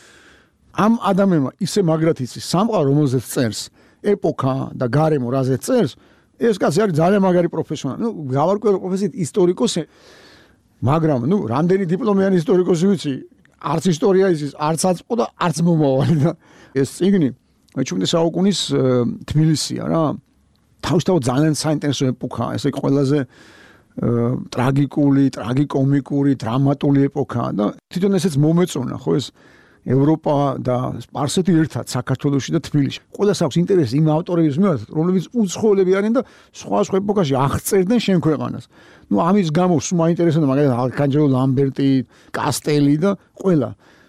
S12: ამ ადამიანმა ისე მაგრად იცის სამყარო, რომელზეც წერს, ეპოქა და გარემო რაზეც წერს, ეს კაცი არის ძალიან მაგარი პროფესიონალი. ნუ გავარკვევ პროფესიით ისტორიკოსი, მაგრამ ნუ რამდენი დიპლომიანი ისტორიკოსი ვიცი, არც ისტორია იცის, არც აწმყო და არც მომავალი და ეს წიგნი მეჩვიდმეტე საუკუნის თბილისია რა. თავისთავად ძალიან საინტერესო ეპოქაა, ესე ყველაზე ტრაგიკული, ტრაგიკომიკური, დრამატული ეპოქაა და თვითონ ესეც მომეწონა, ხო ეს ევროპა და სპარსეთი ერთად საქართველოში და თბილისში. ყველას აქვს ინტერესი იმ ავტორების მიმართ, რომლებიც უცხოელები არიან და სხვა სხვა ეპოქაში აღწერდნენ შენ ქვეყანას. ნუ ამის გამო სულ მაინტერესებდა მაგალითად არქანჯელო ლამბერტი, კასტელი და ყველა.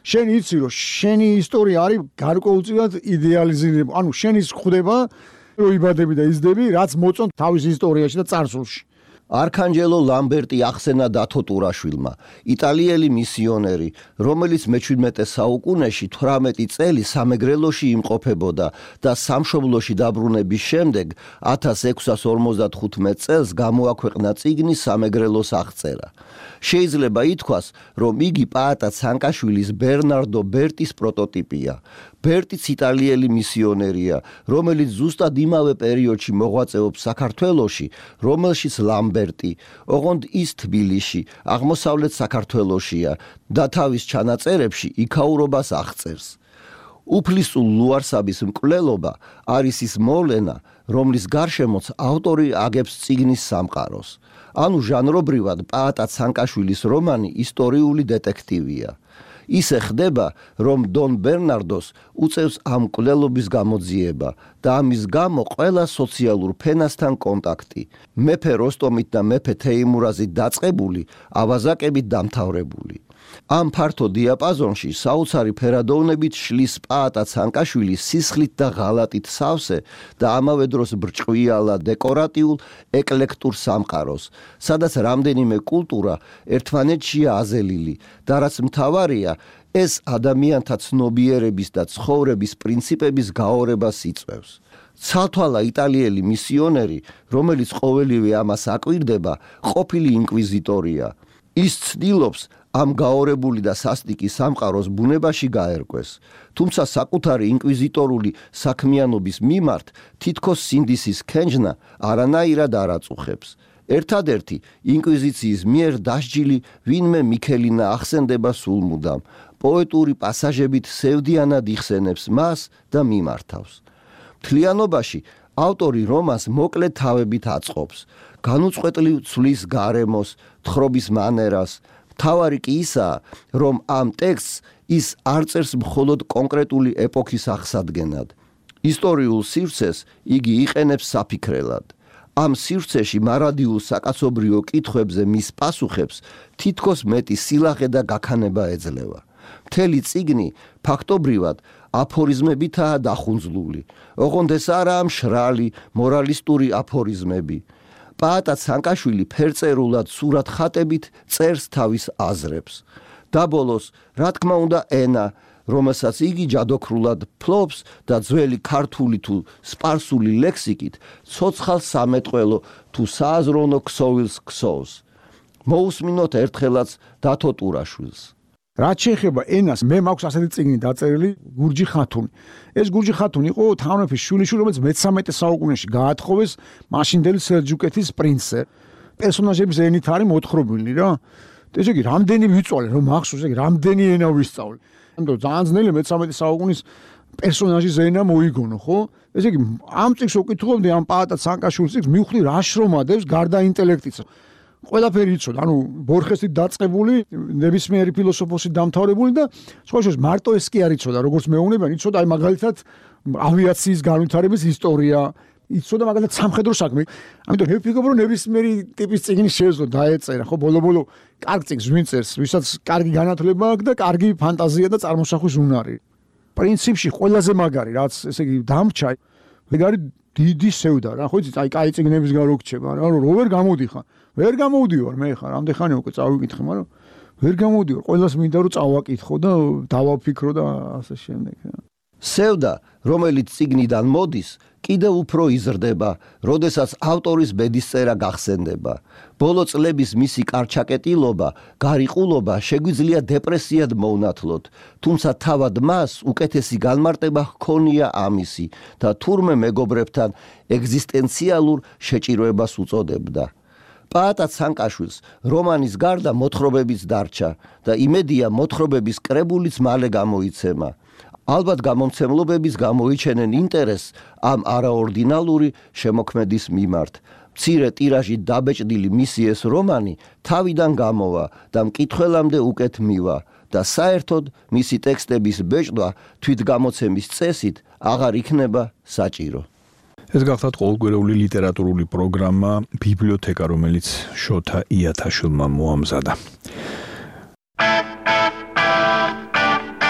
S12: შენ იცი რომ შენი ისტორია არის გარკვეულწილად იდეალიზირებული. ანუ შენ ის ხვდება რომ იბადები და იზრდები, რაც მოწონთ თავის ისტორიაში და წარსულში.
S11: არქანჯელო ლამბერტი ახსენა დათო ტურაშვილმა, იტალიელი მისიონერი, რომელიც მეჩვიდმეტე საუკუნეში თვრამეტი წელი სამეგრელოში იმყოფებოდა და სამშობლოში დაბრუნების შემდეგ ათას ექვსას ორმოცდახუთმეტ წელს გამოაქვეყნა წიგნი სამეგრელოს აღწერა. შეიძლება ითქვას, რომ იგი პაატა ცანკაშვილის ბერნარდო ბერტის პროტოტიპია. ბერტიც იტალიელი მისიონერია, რომელიც ზუსტად იმავე პერიოდში მოღვაწეობს საქართველოში, რომელშიც ლამბერტი, ოღონდ ის თბილისში, აღმოსავლეთ საქართველოშია და თავის ჩანაწერებში იქაურობას აღწერს. უფლისწულ ლუარსაბის მკვლელობა არის ის მოვლენა, რომლის გარშემოც ავტორი აგებს წიგნის სამყაროს. ანუ ჟანრობრივად პაატა ცანკაშვილის რომანი ისტორიული დეტექტივია. ისე ხდება, რომ დონ ბერნარდოს უწევს ამ მკვლელობის გამოძიება და ამის გამო ყველა სოციალურ ფენასთან კონტაქტი. მეფე როსტომით და მეფე თეიმურაზით დაწყებული, ავაზაკებით დამთავრებული. ამ ფართო დიაპაზონში საოცარი ფერადოვნებით შლის პაატა ცანკაშვილი სისხლით და ღალატით სავსე და ამავე დროს ბრჭყვიალა დეკორატიულ ეკლექტურ სამყაროს, სადაც რამდენიმე კულტურა ერთმანეთშია აზელილი და რაც მთავარია, ეს ადამიანთა ცნობიერების და ცხოვრების პრინციპების გაორებას იწვევს. ცალთვალა იტალიელი მისიონერი, რომელიც ყოველივე ამას აკვირდება, ყოფილი ინკვიზიტორია. ის ცდილობს ამ გაორებული და სასტიკი სამყაროს ბუნებაში გაერკვეს, თუმცა საკუთარი ინკვიზიტორული საქმიანობის მიმართ თითქოს სინდისის ქენჯნა არანაირად არ აწუხებს. ერთადერთი ინკვიზიციის მიერ დასჯილი ვინმე მიქელინა ახსენდება სულმუდამ, პოეტური პასაჟებით სევდიანად იხსენებს მას და მიმართავს. მთლიანობაში ავტორი რომანს მოკლე თავებით აწყობს, განუწყვეტლივ ცვლის გარემოს, თხრობის მანერას. თავარი კი ისაა, რომ ამ ტექსტს ის არ წერს მხოლოდ კონკრეტული ეპოქის აღსადგენად. ისტორიულ სივრცეს იგი იყენებს საფიქრელად. ამ სივრცეში მარადიულ საკაცობრიო კითხვებზე მის პასუხებს თითქოს მეტი სილაღე და გაქანება ეძლევა. მთელი წიგნი ფაქტობრივად აფორიზმებითაა დახუნძლული, ოღონდ ეს არაა მშრალი მორალისტური აფორიზმები. პაატა ცანკაშვილი ფერწერულად სურათ ხატებით წერს თავის აზრებს. და ბოლოს, რა თქმა უნდა, ენა, რომელსაც იგი ჯადოქრულად ფლობს და ძველი ქართული თუ სპარსული ლექსიკით ცოცხალ სამეტყველო თუ სააზროვნო ქსოვილს ქსოვს. მოусმინოთ ერთხელაც დათო ტურაშვილს.
S12: რაც შეეხება ენას, მე მაქვს ასეთი წიგნი დაწერილი გურჯი ხათუნი. ეს გურჯი ხათუნი იყო თანმეფის შვილიშვილი, რომელიც მეცამეტე საუკუნეში გაათხოვეს მაშინდელი სელჯუკეთის პრინცზე. პერსონაჟების ენით არის მოთხრობილი რა. ესე იგი, რამდენი ვიწვალე, რომ მახსოვს, ესე იგი, რამდენი ენა ვისწავლე. ანუ ძალიან ძნელი მეცამეტე საუკუნის პერსონაჟის ენა მოიგონო, ხო? ესე იგი, ამ წიგნს ვკითხულობდი, ამ პაატა ცანკაშვილის წიგნს, მივხვდი რა შრომადებს გარდა ინტელექტისა. ყველაფერი იცოდა, ანუ ბორხესით დაწყებული, ნებისმიერი ფილოსოფოსით დამთავრებული და სხვა შორის მარტო ეს კი არ იცოდა, როგორც მეუბნებიან, იცოდა აი მაგალითად ავიაციის განვითარების ისტორია, იცოდა მაგალითად სამხედრო საქმე. ამიტომ მე ვფიქრობ, რომ ნებისმიერი ტიპის წიგნი შეეძლო დაეწერა, ხო, ბოლო-ბოლო კარგ წიგნს ვინ წერს, ვისაც კარგი განათლება აქვს და კარგი ფანტაზია და წარმოსახვის უნარი. პრინციპში ყველაზე მაგარი, რაც ესე იგი დამრჩა, ეგ არის დიდი სევდა რა, ხო იცით, აი კაი წიგნების გარო გრჩება, რა, რომ ვერ გამოდიხარ. ვერ გამოვდივარ მე ხარ, ამდენ ხანი უკვე წავიკითხე, მაგრამ ვერ გამოვდივარ. ყველას მინდა რომ წავაკითხო და დავაფიქრო და ასე შემდეგ.
S11: სევდა, რომელიც წიგნიდან მოდის, კიდევ უფრო იზრდება, როდესაც ავტორის ბედისწერა გახსენდება. ბოლო წლების მისი კარჩაკეტილობა, გარიყულობა შეგვიძლია დეპრესიად მოუნათლოთ, თუმცა თავად მას უკეთესი განმარტება ჰქონია ამისი და თურმე მეგობრებთან ეგზისტენციალურ შეჭირვებას უწოდებდა. პაატა ცანკაშვილს რომანის გარდა მოთხრობებიც დარჩა და იმედია მოთხრობების კრებულიც მალე გამოიცემა. ალბათ გამომცემლობების გამოიჩენენ ინტერესს ამ არაორდინალური შემოქმედის მიმართ. მცირე ტირაჟით დაბეჭდილი მისი ეს რომანი თავიდან გამოვა და მკითხველამდე უკეთ მივა და საერთოდ მისი ტექსტების ბეჭდვა თვითგამოცემის წესით აღარ იქნება საჭირო.
S1: ეს გახლავთ ყოველკვირეული ლიტერატურული პროგრამა ბიბლიოთეკა, რომელიც შოთა ияთაშვილმა მოამზადა.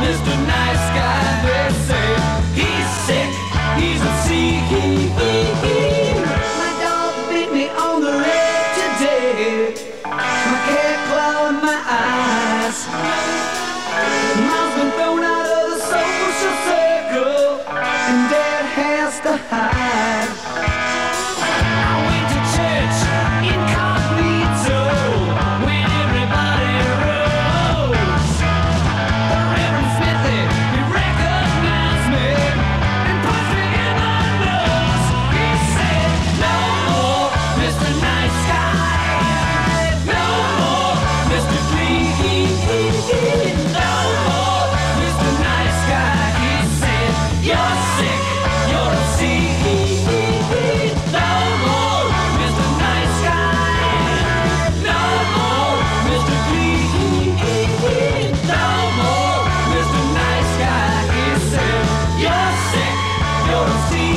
S13: Mister Nice Guy, they say he's sick, he's a sea. My dog beat me on the leg today. My cat clawed my eyes. Mom's been thrown out of the social circle, and Dad has to hide. I went to church incognito when everybody rose. The Reverend Smithy, he recognized me and pushed me in the nose. He said, no more Mister Nice Guy, no more Mister Clean, no more Mister Nice Guy. He said, you're sick, you're a sea. No more Mister Nice Guy, no more Mister Clean, no more Mister Nice Guy. He said, you're sick, you're a sea.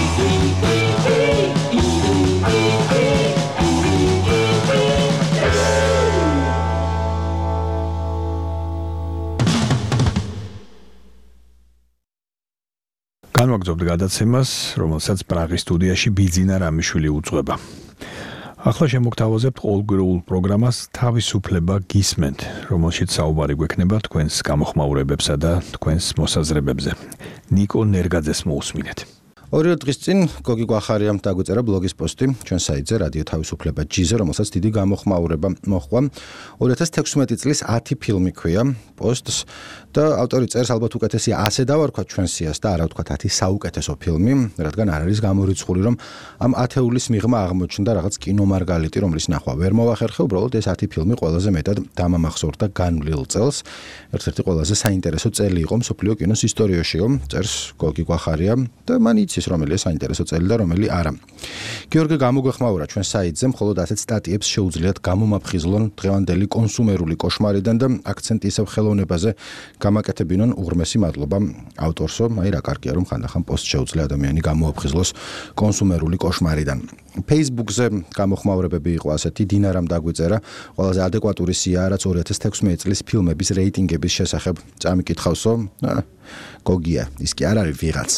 S1: განვაგრძობთ გადაცემას, რომელსაც პრაღის სტუდიაში ბიძინა რამიშვილი უძღვება. ახლა შემოგთავაზებთ ყოველკვირეულ პროგრამას თავისუფლება გისმენთ, რომელშიც საუბარი გვექნება თქვენს გამოხმაურებებსა და თქვენს მოსაზრებებზე. ნიკო ნერგაძეს მოусმინეთ.
S4: ორი დღის წინ გოგი გვახარიამ დაგვიწერა ბლოგის პოსტი ჩვენ საიტზე რადიო თავისუფლება ჯიზე, რომელსაც დიდი გამოხმაურება მოჰყვა. ორი ათას თექვსმეტი წლის ათი ფილმი ქვია პოსტს და ავტორი წერს, ალბათ უკეთესია ასე დავარქვათ ჩვენ სიას და არა ვთქვათ ათი საუკეთესო ფილმი, რადგან არ არის გამორიცხული, რომ ამ ათეულის მიღმა აღმოჩნდა რაღაც კინომარგალიტი, რომლის ნახვა ვერ მოვახერხე, უბრალოდ ეს ათი ფილმი ყველაზე მეტად დამამახსოვრდა განვლილ წელს. ერთ-ერთი ყველაზე საინტერესო წელი იყო მსოფლიო კინოს ისტორიაშიო, წერს გოგი გვახარია და მან იცის რომელია საინტერესო წელი და რომელი არა. გიორგი გამოგვეხმაურა ჩვენ საიტზე, მხოლოდ ასეთ სტატიებს შეუძლიათ გამომაფხიზლონ დღევანდელი კონსუმერული კოშმარიდან და აქცენტი ისევ ხელოვნებაზე გამაკეთებინონ. უღრმესი მადლობა ავტორსო, აი რა კარგია რომ ხანდახან პოსტ შეუძლია ადამიანი გამოვაფხიზლოს კონსუმერული კოშმარიდან. Facebook-ზე გამოხმაურებები იყო ასეთი, დინარამ დაგვიწერა, ყველაზე ადეკვატური სია რაც ორი ათას თექვსმეტი წლის ფილმების რეიტინგების შესახებ წამიკითხავსო. გოგია, ის კი არ არის ვიღაც.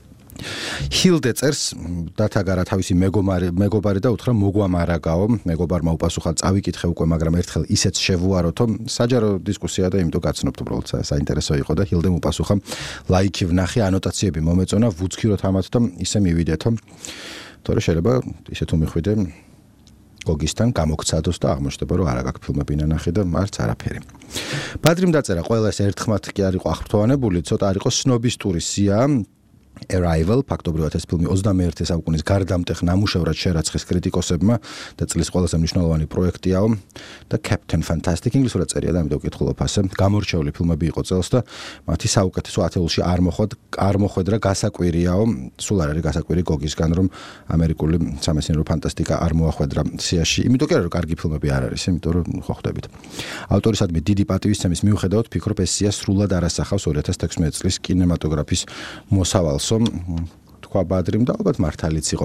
S4: ჰილდე წერს, დათაგარა თავისი მეგობარი, მეგობარი და უთხრა მოგვამარაგაო, მეგობარმა უპასუხა, წავიკითხე უკვე, მაგრამ ერთხელ ისეც შევუაროთო, საჯარო დისკუსია და იმიტომ გაცნობთ, უბრალოდ საინტერესო იყო და ჰილდემ უპასუხა, ლაიქი ვნახე, ანოტაციები მომეწონა, ვუცქიროთ ამათ და ისე მივიდეთო. თორე შეიძლება ისე თუ მიხვიდე გოგისთან გამოგცადოს და აღმოჩნდება, რომ არა გაქვს ფილმები ნანახი და არც არაფერი. ბადრიმ დაწერა, ყველა ეს ერთხმათ კი არ იყო აღფრთოვანებული, ცოტა არ იყო სნობისტური სია. Arrival, ფაქტობრივად ეს ფილმი ოცდამეერთე საუკუნის გარდამტეხ ნამუშევრად შერაცხეს კრიტიკოსებმა და წლის ყველაზე მნიშვნელოვანი პროექტიაო და Captain Fantastic ინგლისურად წერია და ამიტომ ვკითხულობ ასე. გამორჩეული ფილმები იყო წელს და მათი საუკეთესო ათეულში არ მოხვედ არ მოხვედრა გასაკვირიაო. სულ არ არის გასაკვირი გოგისგან, რომ ამერიკული სამეცნიერო ფანტასტიკა არ მოახვედრა სიაში. იმიტომ კი არა რომ კარგი ფილმები არ არის, იმიტომ რომ ხო ხვდებით. ავტორისადმი დიდი პატივისცემის მიუხედავად ფიქრობ ეს სია სრულად არ ასახავს ორი ათას თექვსმეტი წლის კინემატოგრაფის მოსავალს. თქვა ბადრიმ და ალბათ მართალიც იყო.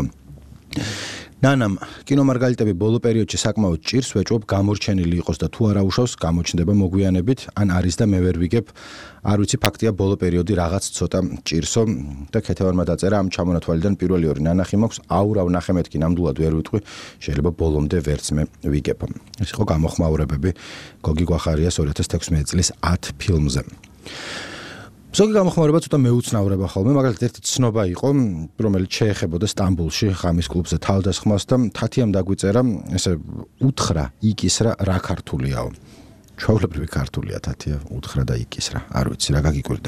S4: ნანამ კინომარგალიტები ბოლო პერიოდში საკმაოდ ჭირს, ვეჭვობ გამორჩენილი იყოს და თუ არა უშავს, გამოჩნდება მოგვიანებით, ან არის და მე ვერ ვიგებ. არ ვიცი, ფაქტია ბოლო პერიოდი რაღაც ცოტა ჭირსო და ქეთევანმა დაწერა ამ ჩამონათვალიდან პირველი ორი ნანახი მაქვს, აურავ ნახე მეთქი ნამდვილად ვერ ვიტყვი, შეიძლება ბოლომდე ვერც მე ვიგებ. ეს იყო გამოხმაურებები გოგი გვახარიას ორი ათას თექვსმეტი წლის ათ ფილმზე. ზოგი გამოხმაურება ცოტა მეუცნაურება ხოლმე, მაგალითად ერთი ცნობა იყო, რომელიც შეეხებოდა სტამბულში ღამის კლუბზე თავდასხმას და თათიამ დაგვიწერა, ესე უთხრა, იკისრა, რა ქართულიაო. ჩვეულებრივი ქართულია თათია, უთხრა და იკისრა, არ ვიცი რა გაგიკვირდა.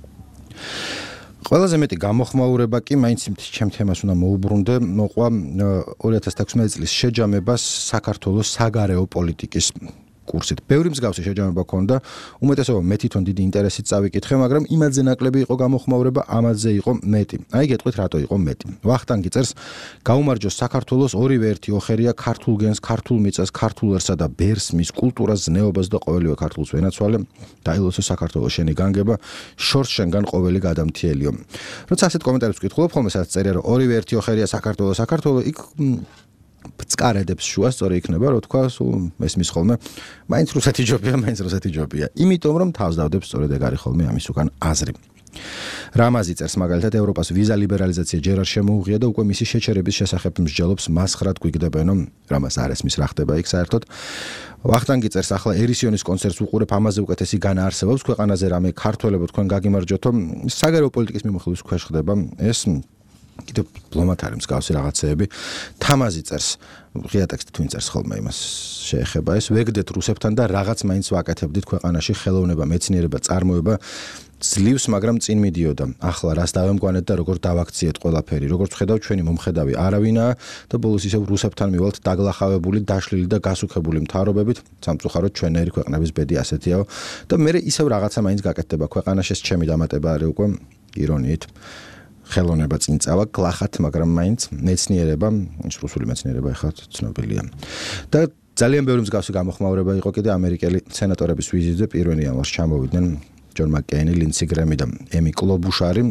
S4: ყველაზე მეტი გამოხმაურება კი მაინც ჩემ თემას უნდა მოუბრუნდე, მოყვა ორი ათას თექვსმეტი წლის შეჯამებას საქართველოს საგარეო პოლიტიკის კურსით. ბევრი მსგავსი შეჯამება ჰქონდა, უმეტესობა მე თვითონ დიდი ინტერესით წავიკითხე, მაგრამ იმაზე ნაკლები იყო გამოხმაურება, ამაზე იყო მეტი. აი გეტყვით რატო იყო მეტი. ვახტანგი წერს, გაუმარჯოს საქართველოს ორივე ერთი ოხერია ქართულ გენს, ქართულ მიწას, ქართულერსა და ბერს, მის კულტურას, ზნეობას და ყოველივე ქართულს ვენაცვალე. დაილოცო საქართველოს შენი განგება, შორს შენგან ყოველი გადამთიელიო. როცა ასეთ კომენტარებს ვკითხულობ, ხოლმე სადაც წერია, რომ ორივე ერთი ოხერია საქართველოს, საქართველოს, იქ წკარედებს შუა სწორი იქნება, რო თქვა, სულ მესმის ხოლმე, მაინც რუსეთი ჯობია, მაინც რუსეთი ჯობია. იმიტომ რომ თავს დავდებს სწორედ ეგ არის ხოლმე ამის უკან აზრი. რამაზი წერს მაგალითად ევროპას ვიზა ლიბერალიზაცია ჯერ არ შემოუღია და უკვე მისი შეჩერების შესახებ მსჯელობს მასხრად გვიგდებენო, რამას არ ესმის რა ხდება იქ საერთოდ. ვახტანგი წერს ახლა ერისიონის კონცერტს უყურებ, ამაზე უკეთესი განა არსებობს ქვეყანაზე, რამე ქართველებო თქვენ გაგიმარჯვეთო, საგარეო პოლიტიკის მიმოხილვის ქვეშ ხდება ეს კიდევ დიპლომატ არის მსგავსი რაღაცეები. თამაზი წერს, ღია ტექსტი twin წერს ხოლმე იმას შეეხება ეს, ვეგდეთ რუსებთან და რაღაც მაინც ვაკეთებდით ქვეყანაში ხელოვნება, მეცნიერება, წარმოება ძლივს, მაგრამ წინ მიდიოდა. ახლა რას დავემკვანეთ და როგორ დავაქციეთ ყველაფერი, როგორც ხედავთ ჩვენი მომხედავი არავინაა და ბოლოს ისევ რუსებთან მივალთ დაგლახავებული, დაშლილი და გასუქებული მთავრობებით, სამწუხაროდ ჩვენერი ქვეყნების ბედი ასეთიაო და მე ისევ რაღაცა მაინც გაკეთდება ქვეყანაში, ეს ჩემი დამატება არის უკვე ირონიით. ხელოვნება წინ წავა, გლახათ, მაგრამ მაინც მეცნიერება, ის რუსული მეცნიერება ახლა ცნობილია. და ძალიან ბევრი მსგავსი გამოხმაურება იყო კიდე ამერიკელი სენატორების ვიზიტზე პირველ იანვარს ჩამოვიდნენ ჯონ მაკკეინი, ლინდსი გრემი და ემი კლობუშარი.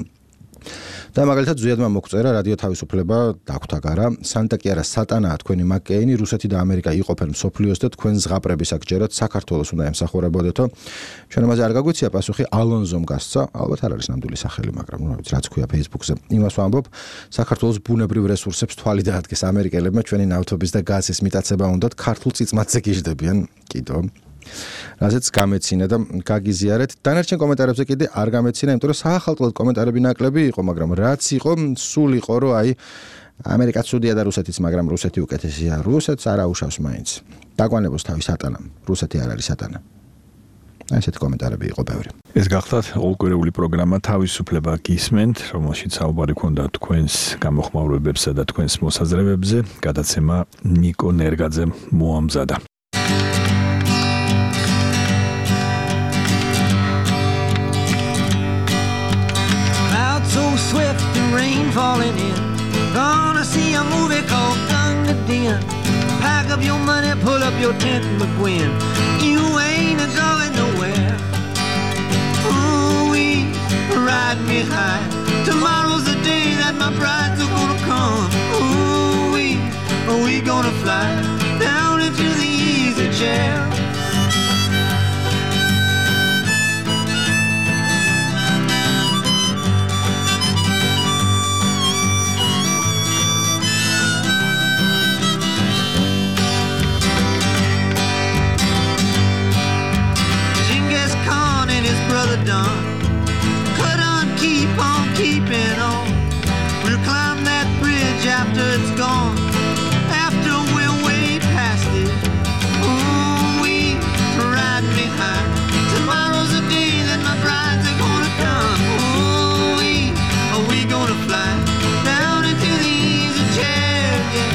S4: და მაგალითად ზუსტად მოგწერა რადიო თავისუფლება დაგვთაგარა, სანტა კი არა სატანაა თქვენი მაკკეინი, რუსეთი და ამერიკა იყოფენ მსოფლიოს და თქვენ ზღაპრების აქ ჯეროთ საქართველოს უნდა ემსახურებოდეთო. ჩვენ ამაზე არ გაგვიცია პასუხი, ალონზომ გასცა, ალბათ არ არის ნამდვილი სახელი, მაგრამ რა ვიცი, რაც ქვია Facebook-ზე. იმას ვამბობ, საქართველოს ბუნებრივ რესურსებს თვალი დაადგეს ამერიკელებმა, ჩვენი ნავთობის და გაზის მიტაცება უნდათ, ქართულ წიწმათზე გიждდებიან, კიდო. რაზეც გამეცინა და გაგიზიარეთ. დანარჩენ კომენტარებზე კიდე არ გამეცინა, იმიტომ რომ საახალწლოდ კომენტარები ნაკლები იყო, მაგრამ რაც იყო, სულ იყო, რომ აი ამერიკაც ცუდია და რუსეთიც, მაგრამ რუსეთი უკეთესია. რუსეთს არ აუშავს მაინც. დაგვანებოს თავი სატანამ. რუსეთი არ არის სატანა. აი ესეთი კომენტარები იყო ბევრი.
S1: ეს გახლავთ ყოველკვირეული პროგრამა თავისუფლება გისმენთ, რომელშიც საუბარი ქონდა თქვენს გამოხმაურებებსა და თქვენს მოსაზრებებზე. გადაცემა ნიკო ნერგაძემ მოამზადა.
S13: Swift and rain falling in. Gonna see a movie called Gunga Din. Pack up your money, pull up your tent, McGuinn. You ain't a going nowhere. Ooh-wee, ride me high. Tomorrow's the day that my brides are gonna come. Ooh-wee, are we gonna fly down into the easy chair? Done. Cut on, keep on keeping on. We'll climb that bridge after it's gone. After we're way past it. Ooh, we ride me high. Tomorrow's the day that my brides are gonna come. Ooh, we are we gonna fly down into the easy chair? Yeah.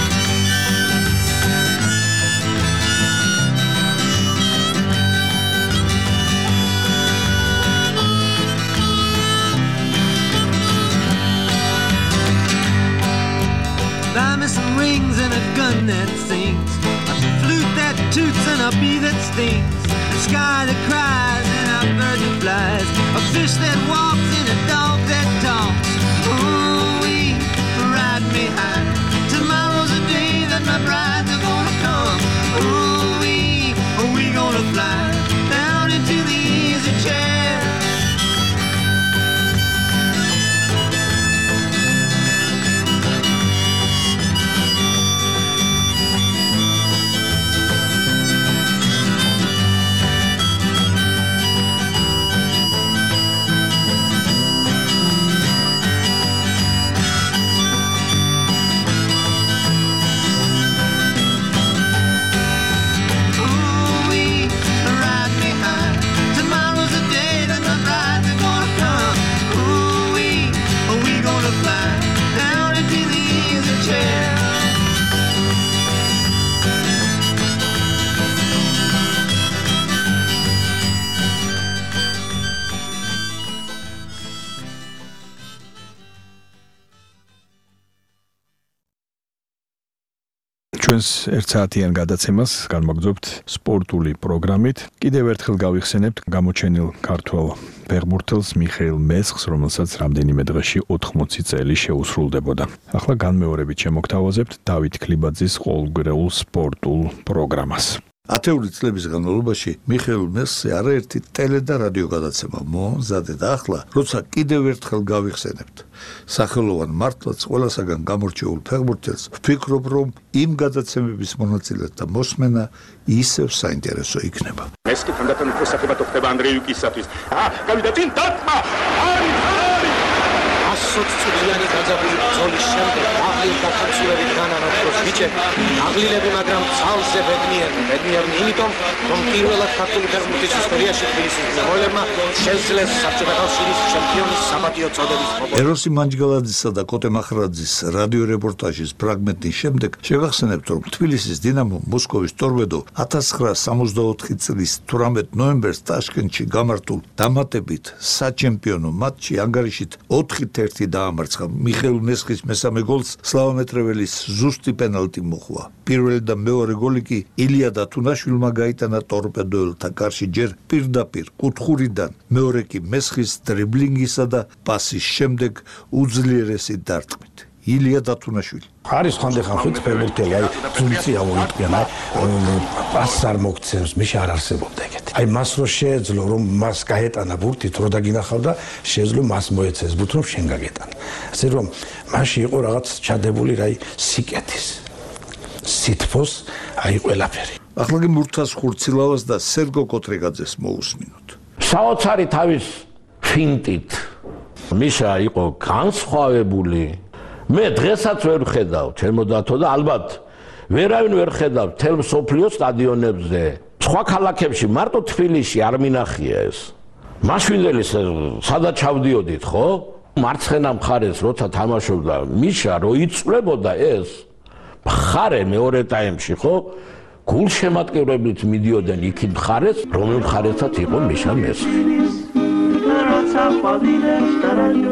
S13: Buy me some rings and a gun that sings, a flute that toots and a bee that stings, a sky that cries and a bird that flies, a fish that walks and a dog that talks. Ooh, we ride me high. Tomorrow's the day that my brides are gonna come. Ooh, we are we gonna fly down into the easy chair?
S1: ჩვენს ერთ საათიან გადაცემას განმაგრძობთ სპორტული პროგრამით. კიდევ ერთხელ გავიხსენებთ გამოჩენილ ქართველ ფეხბურთელს მიხეილ მესხს, რომელსაც რამდენიმე დღეში ოთხმოცი წელი შეუსრულდებოდა. ახლა განმეორებით შემოგთავაზებთ დავით ქლიბაძის ყოველგვირეულ სპორტულ პროგრამას.
S14: ათეული წლების განმავლობაში მიხეილ მესხზე არაერთი ტელე და რადიო გადაცემა მომზადდა და ახლა, როცა კიდევ ერთხელ გავიხსენებთ სახელოვან მართლაც ყველასაგან გამორჩეულ ფეხბურთელს, ვფიქრობ, რომ იმ გადაცემების მონაწილეთა მოსმენა ისევ საინტერესო იქნება.
S15: მესხი თანდათან უფრო საკებათო ხდება ანდრეიუკისათვის. აა, გავიდა წინ დარტყმა! არის, არის! ასოც წვლიანი გაძაბული ბრძოლის შემდეგ აღლილ გაფაცულებით განანათოს ბიჭები აღლილები, მაგრამ ცალზე ბედნიერნი ბედნიერნი იმიტომ, რომ პირველად ქართული ფეხბურთის ისტორიაში თბილისის მიღოლებმა შეძლეს საბჭოთა კავშირის ჩემპიონის საპატიო წოდების მოპოვება.
S14: ეროსი მანჯგალაძისა და კოტე მახრაძის რადიო რეპორტაჟის ფრაგმენტის შემდეგ შევახსენებთ, რომ თბილისის დინამო მოსკოვის ტორპედო ათას ცხრაას სამოცდაოთხი წლის თვრამეტ ნოემბერს ტაშკენტში გამართულ დამატებით საჩემპიონო მატჩში ანგარიშით ოთხით ერთი დაამარცხა. მიხეილ მესხის მესამე გოლს სლავომეტრეველის ზუსტი პენალტი მოჰყვა. პირველი და მეორე გოლი კი ილია დათუნაშვილმა გაიტანა ტორპედოელთა კარში ჯერ პირდაპირ კუთხურიდან, მეორე კი მესხის დრიბლინგისა და პასის შემდეგ უძლიერესი დარტყმით. ილია დათუნაშვილი
S16: არის ხანდახან ხუთ ფეხბურთელი, აი ფუნქცია მოიწვიან, პასს არ მოგცემს, მიშ არ არსებობდა ეგეთი. აი მას რო შეეძლო, რომ მას გაეტანა ბურთით, რო დაგინახავდა, შეეძლო მას მოეცეს ბურთს, რომ შენ გაგეტანა. ასე რომ მასში იყო რაღაც ჩადებული რაი სიკეთის, სითფოს, აი ყველაფერი.
S14: ახლა კი მურთას ხურცილავას და სერგო კოტრეგაძეს მოусმინოთ.
S16: საოცარი თავის ფინტით მიშა იყო განსხვავებული. მე დღესაც ვერ ხედავ თერმოდათო და ალბათ ვერავინ ვერ ხედავ თელ მსოფლიოს სტადიონებზე. სხვა ქალაქებში მარტო თბილისში არ მინახია ეს. მაშვილელი სადაც ჩავდიოდით, ხო? მარცხენა მხარეს როცა თამაშობდა მიშა, რო იწვლებოდა ეს მხარე მეორე ტაიმში, ხო? გულშემატკივრებით მიდიოდნენ იქით მხარეს, რომელ მხარესაც იყო მიშა მესხი. როცა ყვავილებს და რადიო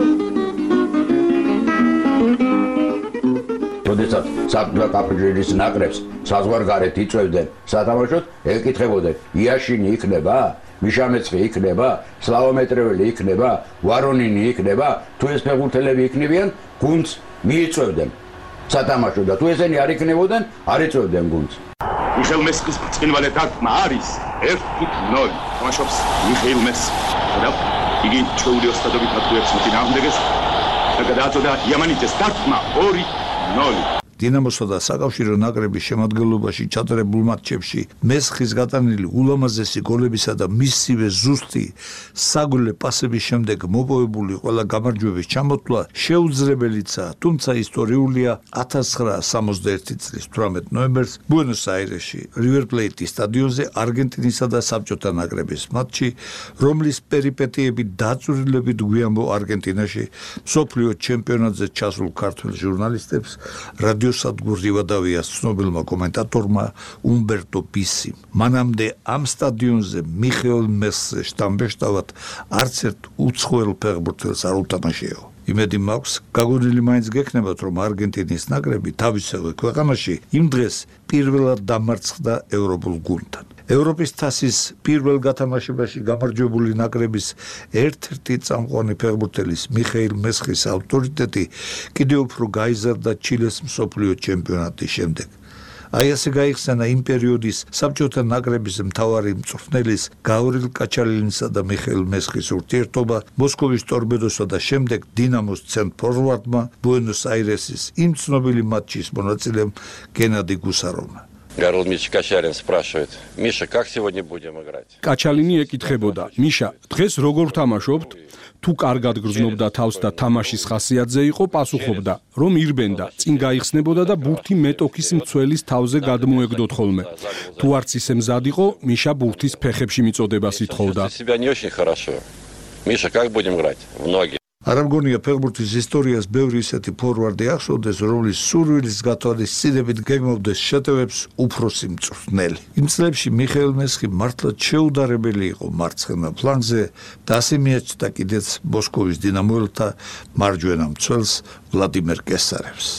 S17: როდესაც საბჭოთა კავშირის ნაკრებს საზღვარგარეთ იწვევდნენ სათამაშოდ, ეკითხებოდნენ, იაშინი იქნება, მიშა მესხი იქნება, სლავომეტრეველი იქნება, ვარონინი იქნება, თუ ეს ფეხბურთელები იქნებიან, გუნდს მიიწვევდნენ სათამაშოდ და თუ ესენი არ იქნებოდნენ, არ იწვევდნენ გუნდს.
S15: მიხეილ მესხის ბრწყინვალე დარტყმა არის ერთი ნული. თამაშობს მიხეილ მესხი. და იგი ჩვეული ოსტატობით ათექვსმეტი დამდეგეს და გადააწოდა იამანიძეს დარტყმა ორი ნული.
S14: დინამოსა და საკავშირო ნაკრების შემადგენლობაში ჩატარებულ მატჩებში მესხის გატანილი ულამაზესი გოლებისა და მისივე ზუსტი საგოლე პასების შემდეგ მოპოვებული ყველა გამარჯვების ჩამოთვლა შეუძლებელიცაა, თუმცა ისტორიულია. ათას ცხრაას სამოცდაერთი წლის თვრამეტ ნოემბერს ბუენოს-აირესში რივერ პლეიტის სტადიონზე არგენტინისა და საბჭოთა ნაკრების მატჩი, რომლის პერიპეტიები დაწვრილებით გვიანბო არგენტინაში მსოფლიო ჩემპიონატზე ჩასულ ქართველ ჟურნალისტებს რადიო სადგურ რივადავიას ცნობილმა კომენტატორმა უმბერტო პისიმ. მანამდე ამ სტადიონზე მიხეილ მესხზე შტამბეშტავად არც ერთ უცხოელ ფეხბურთელს არ უთამაშიაო. იმედი მაქვს, გაგონილი მაინც გექნებათ, რომ არგენტინის ნაკრები თავისივე ქვეყანაში იმ დღეს პირველად დამარცხდა ევროპულ გუნდთან. ევროპის თასის პირველ გათამაშებაში გამარჯვებული ნაკრების ერთ-ერთი წამყვანი ფეხბურთელის მიხეილ მესხის ავტორიტეტი კიდევ უფრო გაიზარდა ჩილეს მსოფლიო ჩემპიონატის შემდეგ. აი ასე გაიხსენა იმ პერიოდის საბჭოთა ნაკრების მთავარი მწვრთნელის გავრილ კაჩალინისა და მიხეილ მესხის ურთიერთობა, მოსკოვის ტორპედოსა და შემდეგ დინამოს ცენტრ-ფორვარდმა ბუენოს-აირესის იმ ცნობილი მატჩის მონაწილემ გენადი გუსაровმა.
S18: Гарл Миша Качалин спрашивает: Миша, как сегодня будем играть?
S19: კაჩალინი ეკითხებოდა: მიშა, დღეს როგორ თამაშობთ? თუ კარგად გრძნობდა თავს და თამაშის ხასიათზე იყო, პასუხობდა, რომ ირბენდა, წინ გაიხსნებოდა და ბურთი მეტოქის მცველის თავზე გადმოეგდოთ ხოლმე. თუ არც ისე მზად იყო, მიშა ბურთის ფეხებში მიწოდებას ითხოვდა.
S18: Себя не очень хорошо. Миша, как будем играть? В ноги.
S14: არ ამგონია ფეხბურთის ისტორიას ბევრი ისეთი ფორვარდი ახსოვდეს, რომლის სურვილის გათვალისწინებით გეგმავდეს შეტევებს უფროსი მწვრთნელი. იმ წლებში მიხეილ მესხი მართლაც შეუდარებელი იყო მარცხენა ფლანგზე და ასე მიაჩნდა კიდეც მოსკოვის დინამოელთა მარჯვენა მცველს ვლადიმერ კესარევს.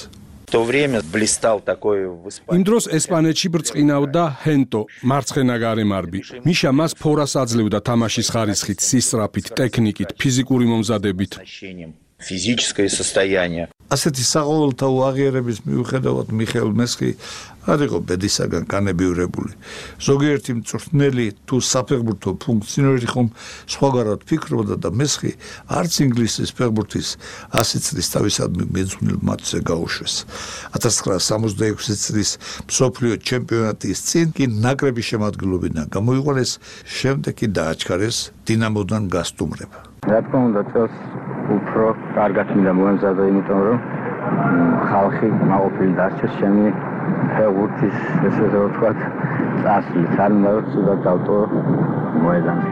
S20: В то время блистал такой в Испании.
S19: იმ დროს ესპანეთში ბრწყინავდა ჰენტო, მარცხენა გარემარბი. მიშა მას ფორას აძლევდა თამაშის ხარისხით, სისწრაფით, ტექნიკით, ფიზიკური მომზადებით.
S20: Физическое состояние.
S14: ასეთი საყოველთაო აღიარების მიუხედავად მიხეილ მესხი არ იყო ბედისაგან განებივრებული. ზოგიერთი მწვრთნელი თუ საფეხბურთო ფუნქციონერი ხომ სხვაგანად ფიქრობდა და მესხი არც ინგლისის ფეხბურთის ასი წლის თავისადმი მეძღვნილ მატჩზე გაუშვეს. ათას ცხრაასი სამოცდაექვსი წლის მსოფლიო ჩემპიონატის წინ კი ნაკრების შემადგენლობიდან გამოიყვანეს, შემდეგ კი დააჩქარეს დინამოდან გასტუმრება.
S21: რა თქმა უნდა, წელს უფრო კარგად მინდა მოემზადო, იმიტომ რომ ხალხი მაყოფილი დარჩეს ჩემი ფეხბურთის, ესე ვთქვათ, წასვლით. არ მინდა რომ ცუდად დავტოვო მოედანზე.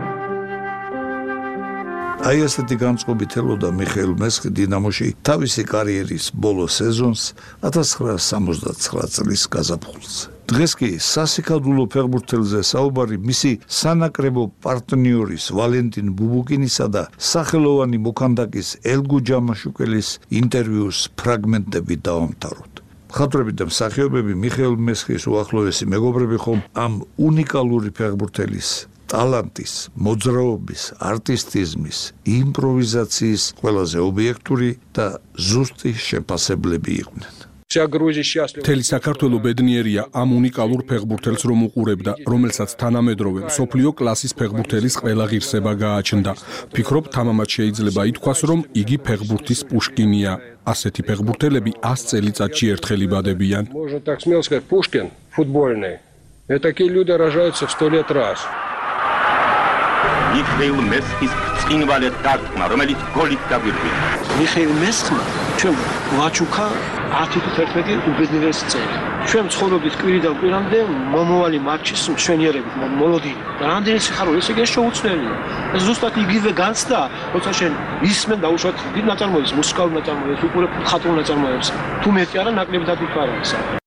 S14: აი ასეთი განწყობით ელოდა მიხეილ მესხი დინამოში თავისი კარიერის ბოლო სეზონს ათას ცხრაასი სამოცდაცხრა წლის გაზაფხულზე. დღეს კი სასიკადულო ფეხბურთელზე საუბარი მისი სანაკრებო პარტნიორის ვალენტინ ბუბუკინისა და სახელოვანი მოქანდაკის ელგუ ჯამაშუკელის ინტერვიუს ფრაგმენტებით დავამთავროთ. მხატვრები და მსახიობები მიხეილ მესხის უახლოესი მეგობრები ხომ ამ უნიკალური ფეხბურთელის ტალანტის, მოძრაობის, არტისტიზმის, იმპროვიზაციის ყველაზე ობიექტური და ზუსტი შეფასებლები იყვნენ.
S19: მთელი საქართველო ბედნიერია ამ უნიკალურ ფეხბურთელს რომ უყურებდა, რომელსაც თანამედროვე მსოფლიო კლასის ფეხბურთელის ყველა ღირსება გააჩნდა. ფიქრობ, თამამად შეიძლება ითქვას, რომ იგი ფეხბურთის პუშკინია. ასეთი ფეხბურთელები ას წელიწადში ერთხელ იბადებიან.
S22: Можно так смело сказать, Пушкин футбольный. И такие люди рождаются в сто лет раз.
S23: მიხეილ მესხის წინვალე დარტყმა, რომელიც გოლით დაგვირგვინა.
S24: მიხეილ მესხმა ჩვენ ვაჩუქა ათი თერთმეტი უბედნიერეს წელი. ჩვენ ცხოვრობის კვირიდან კვირამდე მომავალი მატჩის მშვენიერებით მოლოდინი. რამდენი სიხარული, ესე იგი შეუცვლელია. ეს ზუსტად იგივე განცდა, როცა შენ ისმენ დაუშვათ დიდ ნაწარმოებს, მუსიკალურ ნაწარმოებს, უყურებ მხატვრულ ნაწარმოებს. თუ მეტი არა, ნაკლები დათვით არ არის.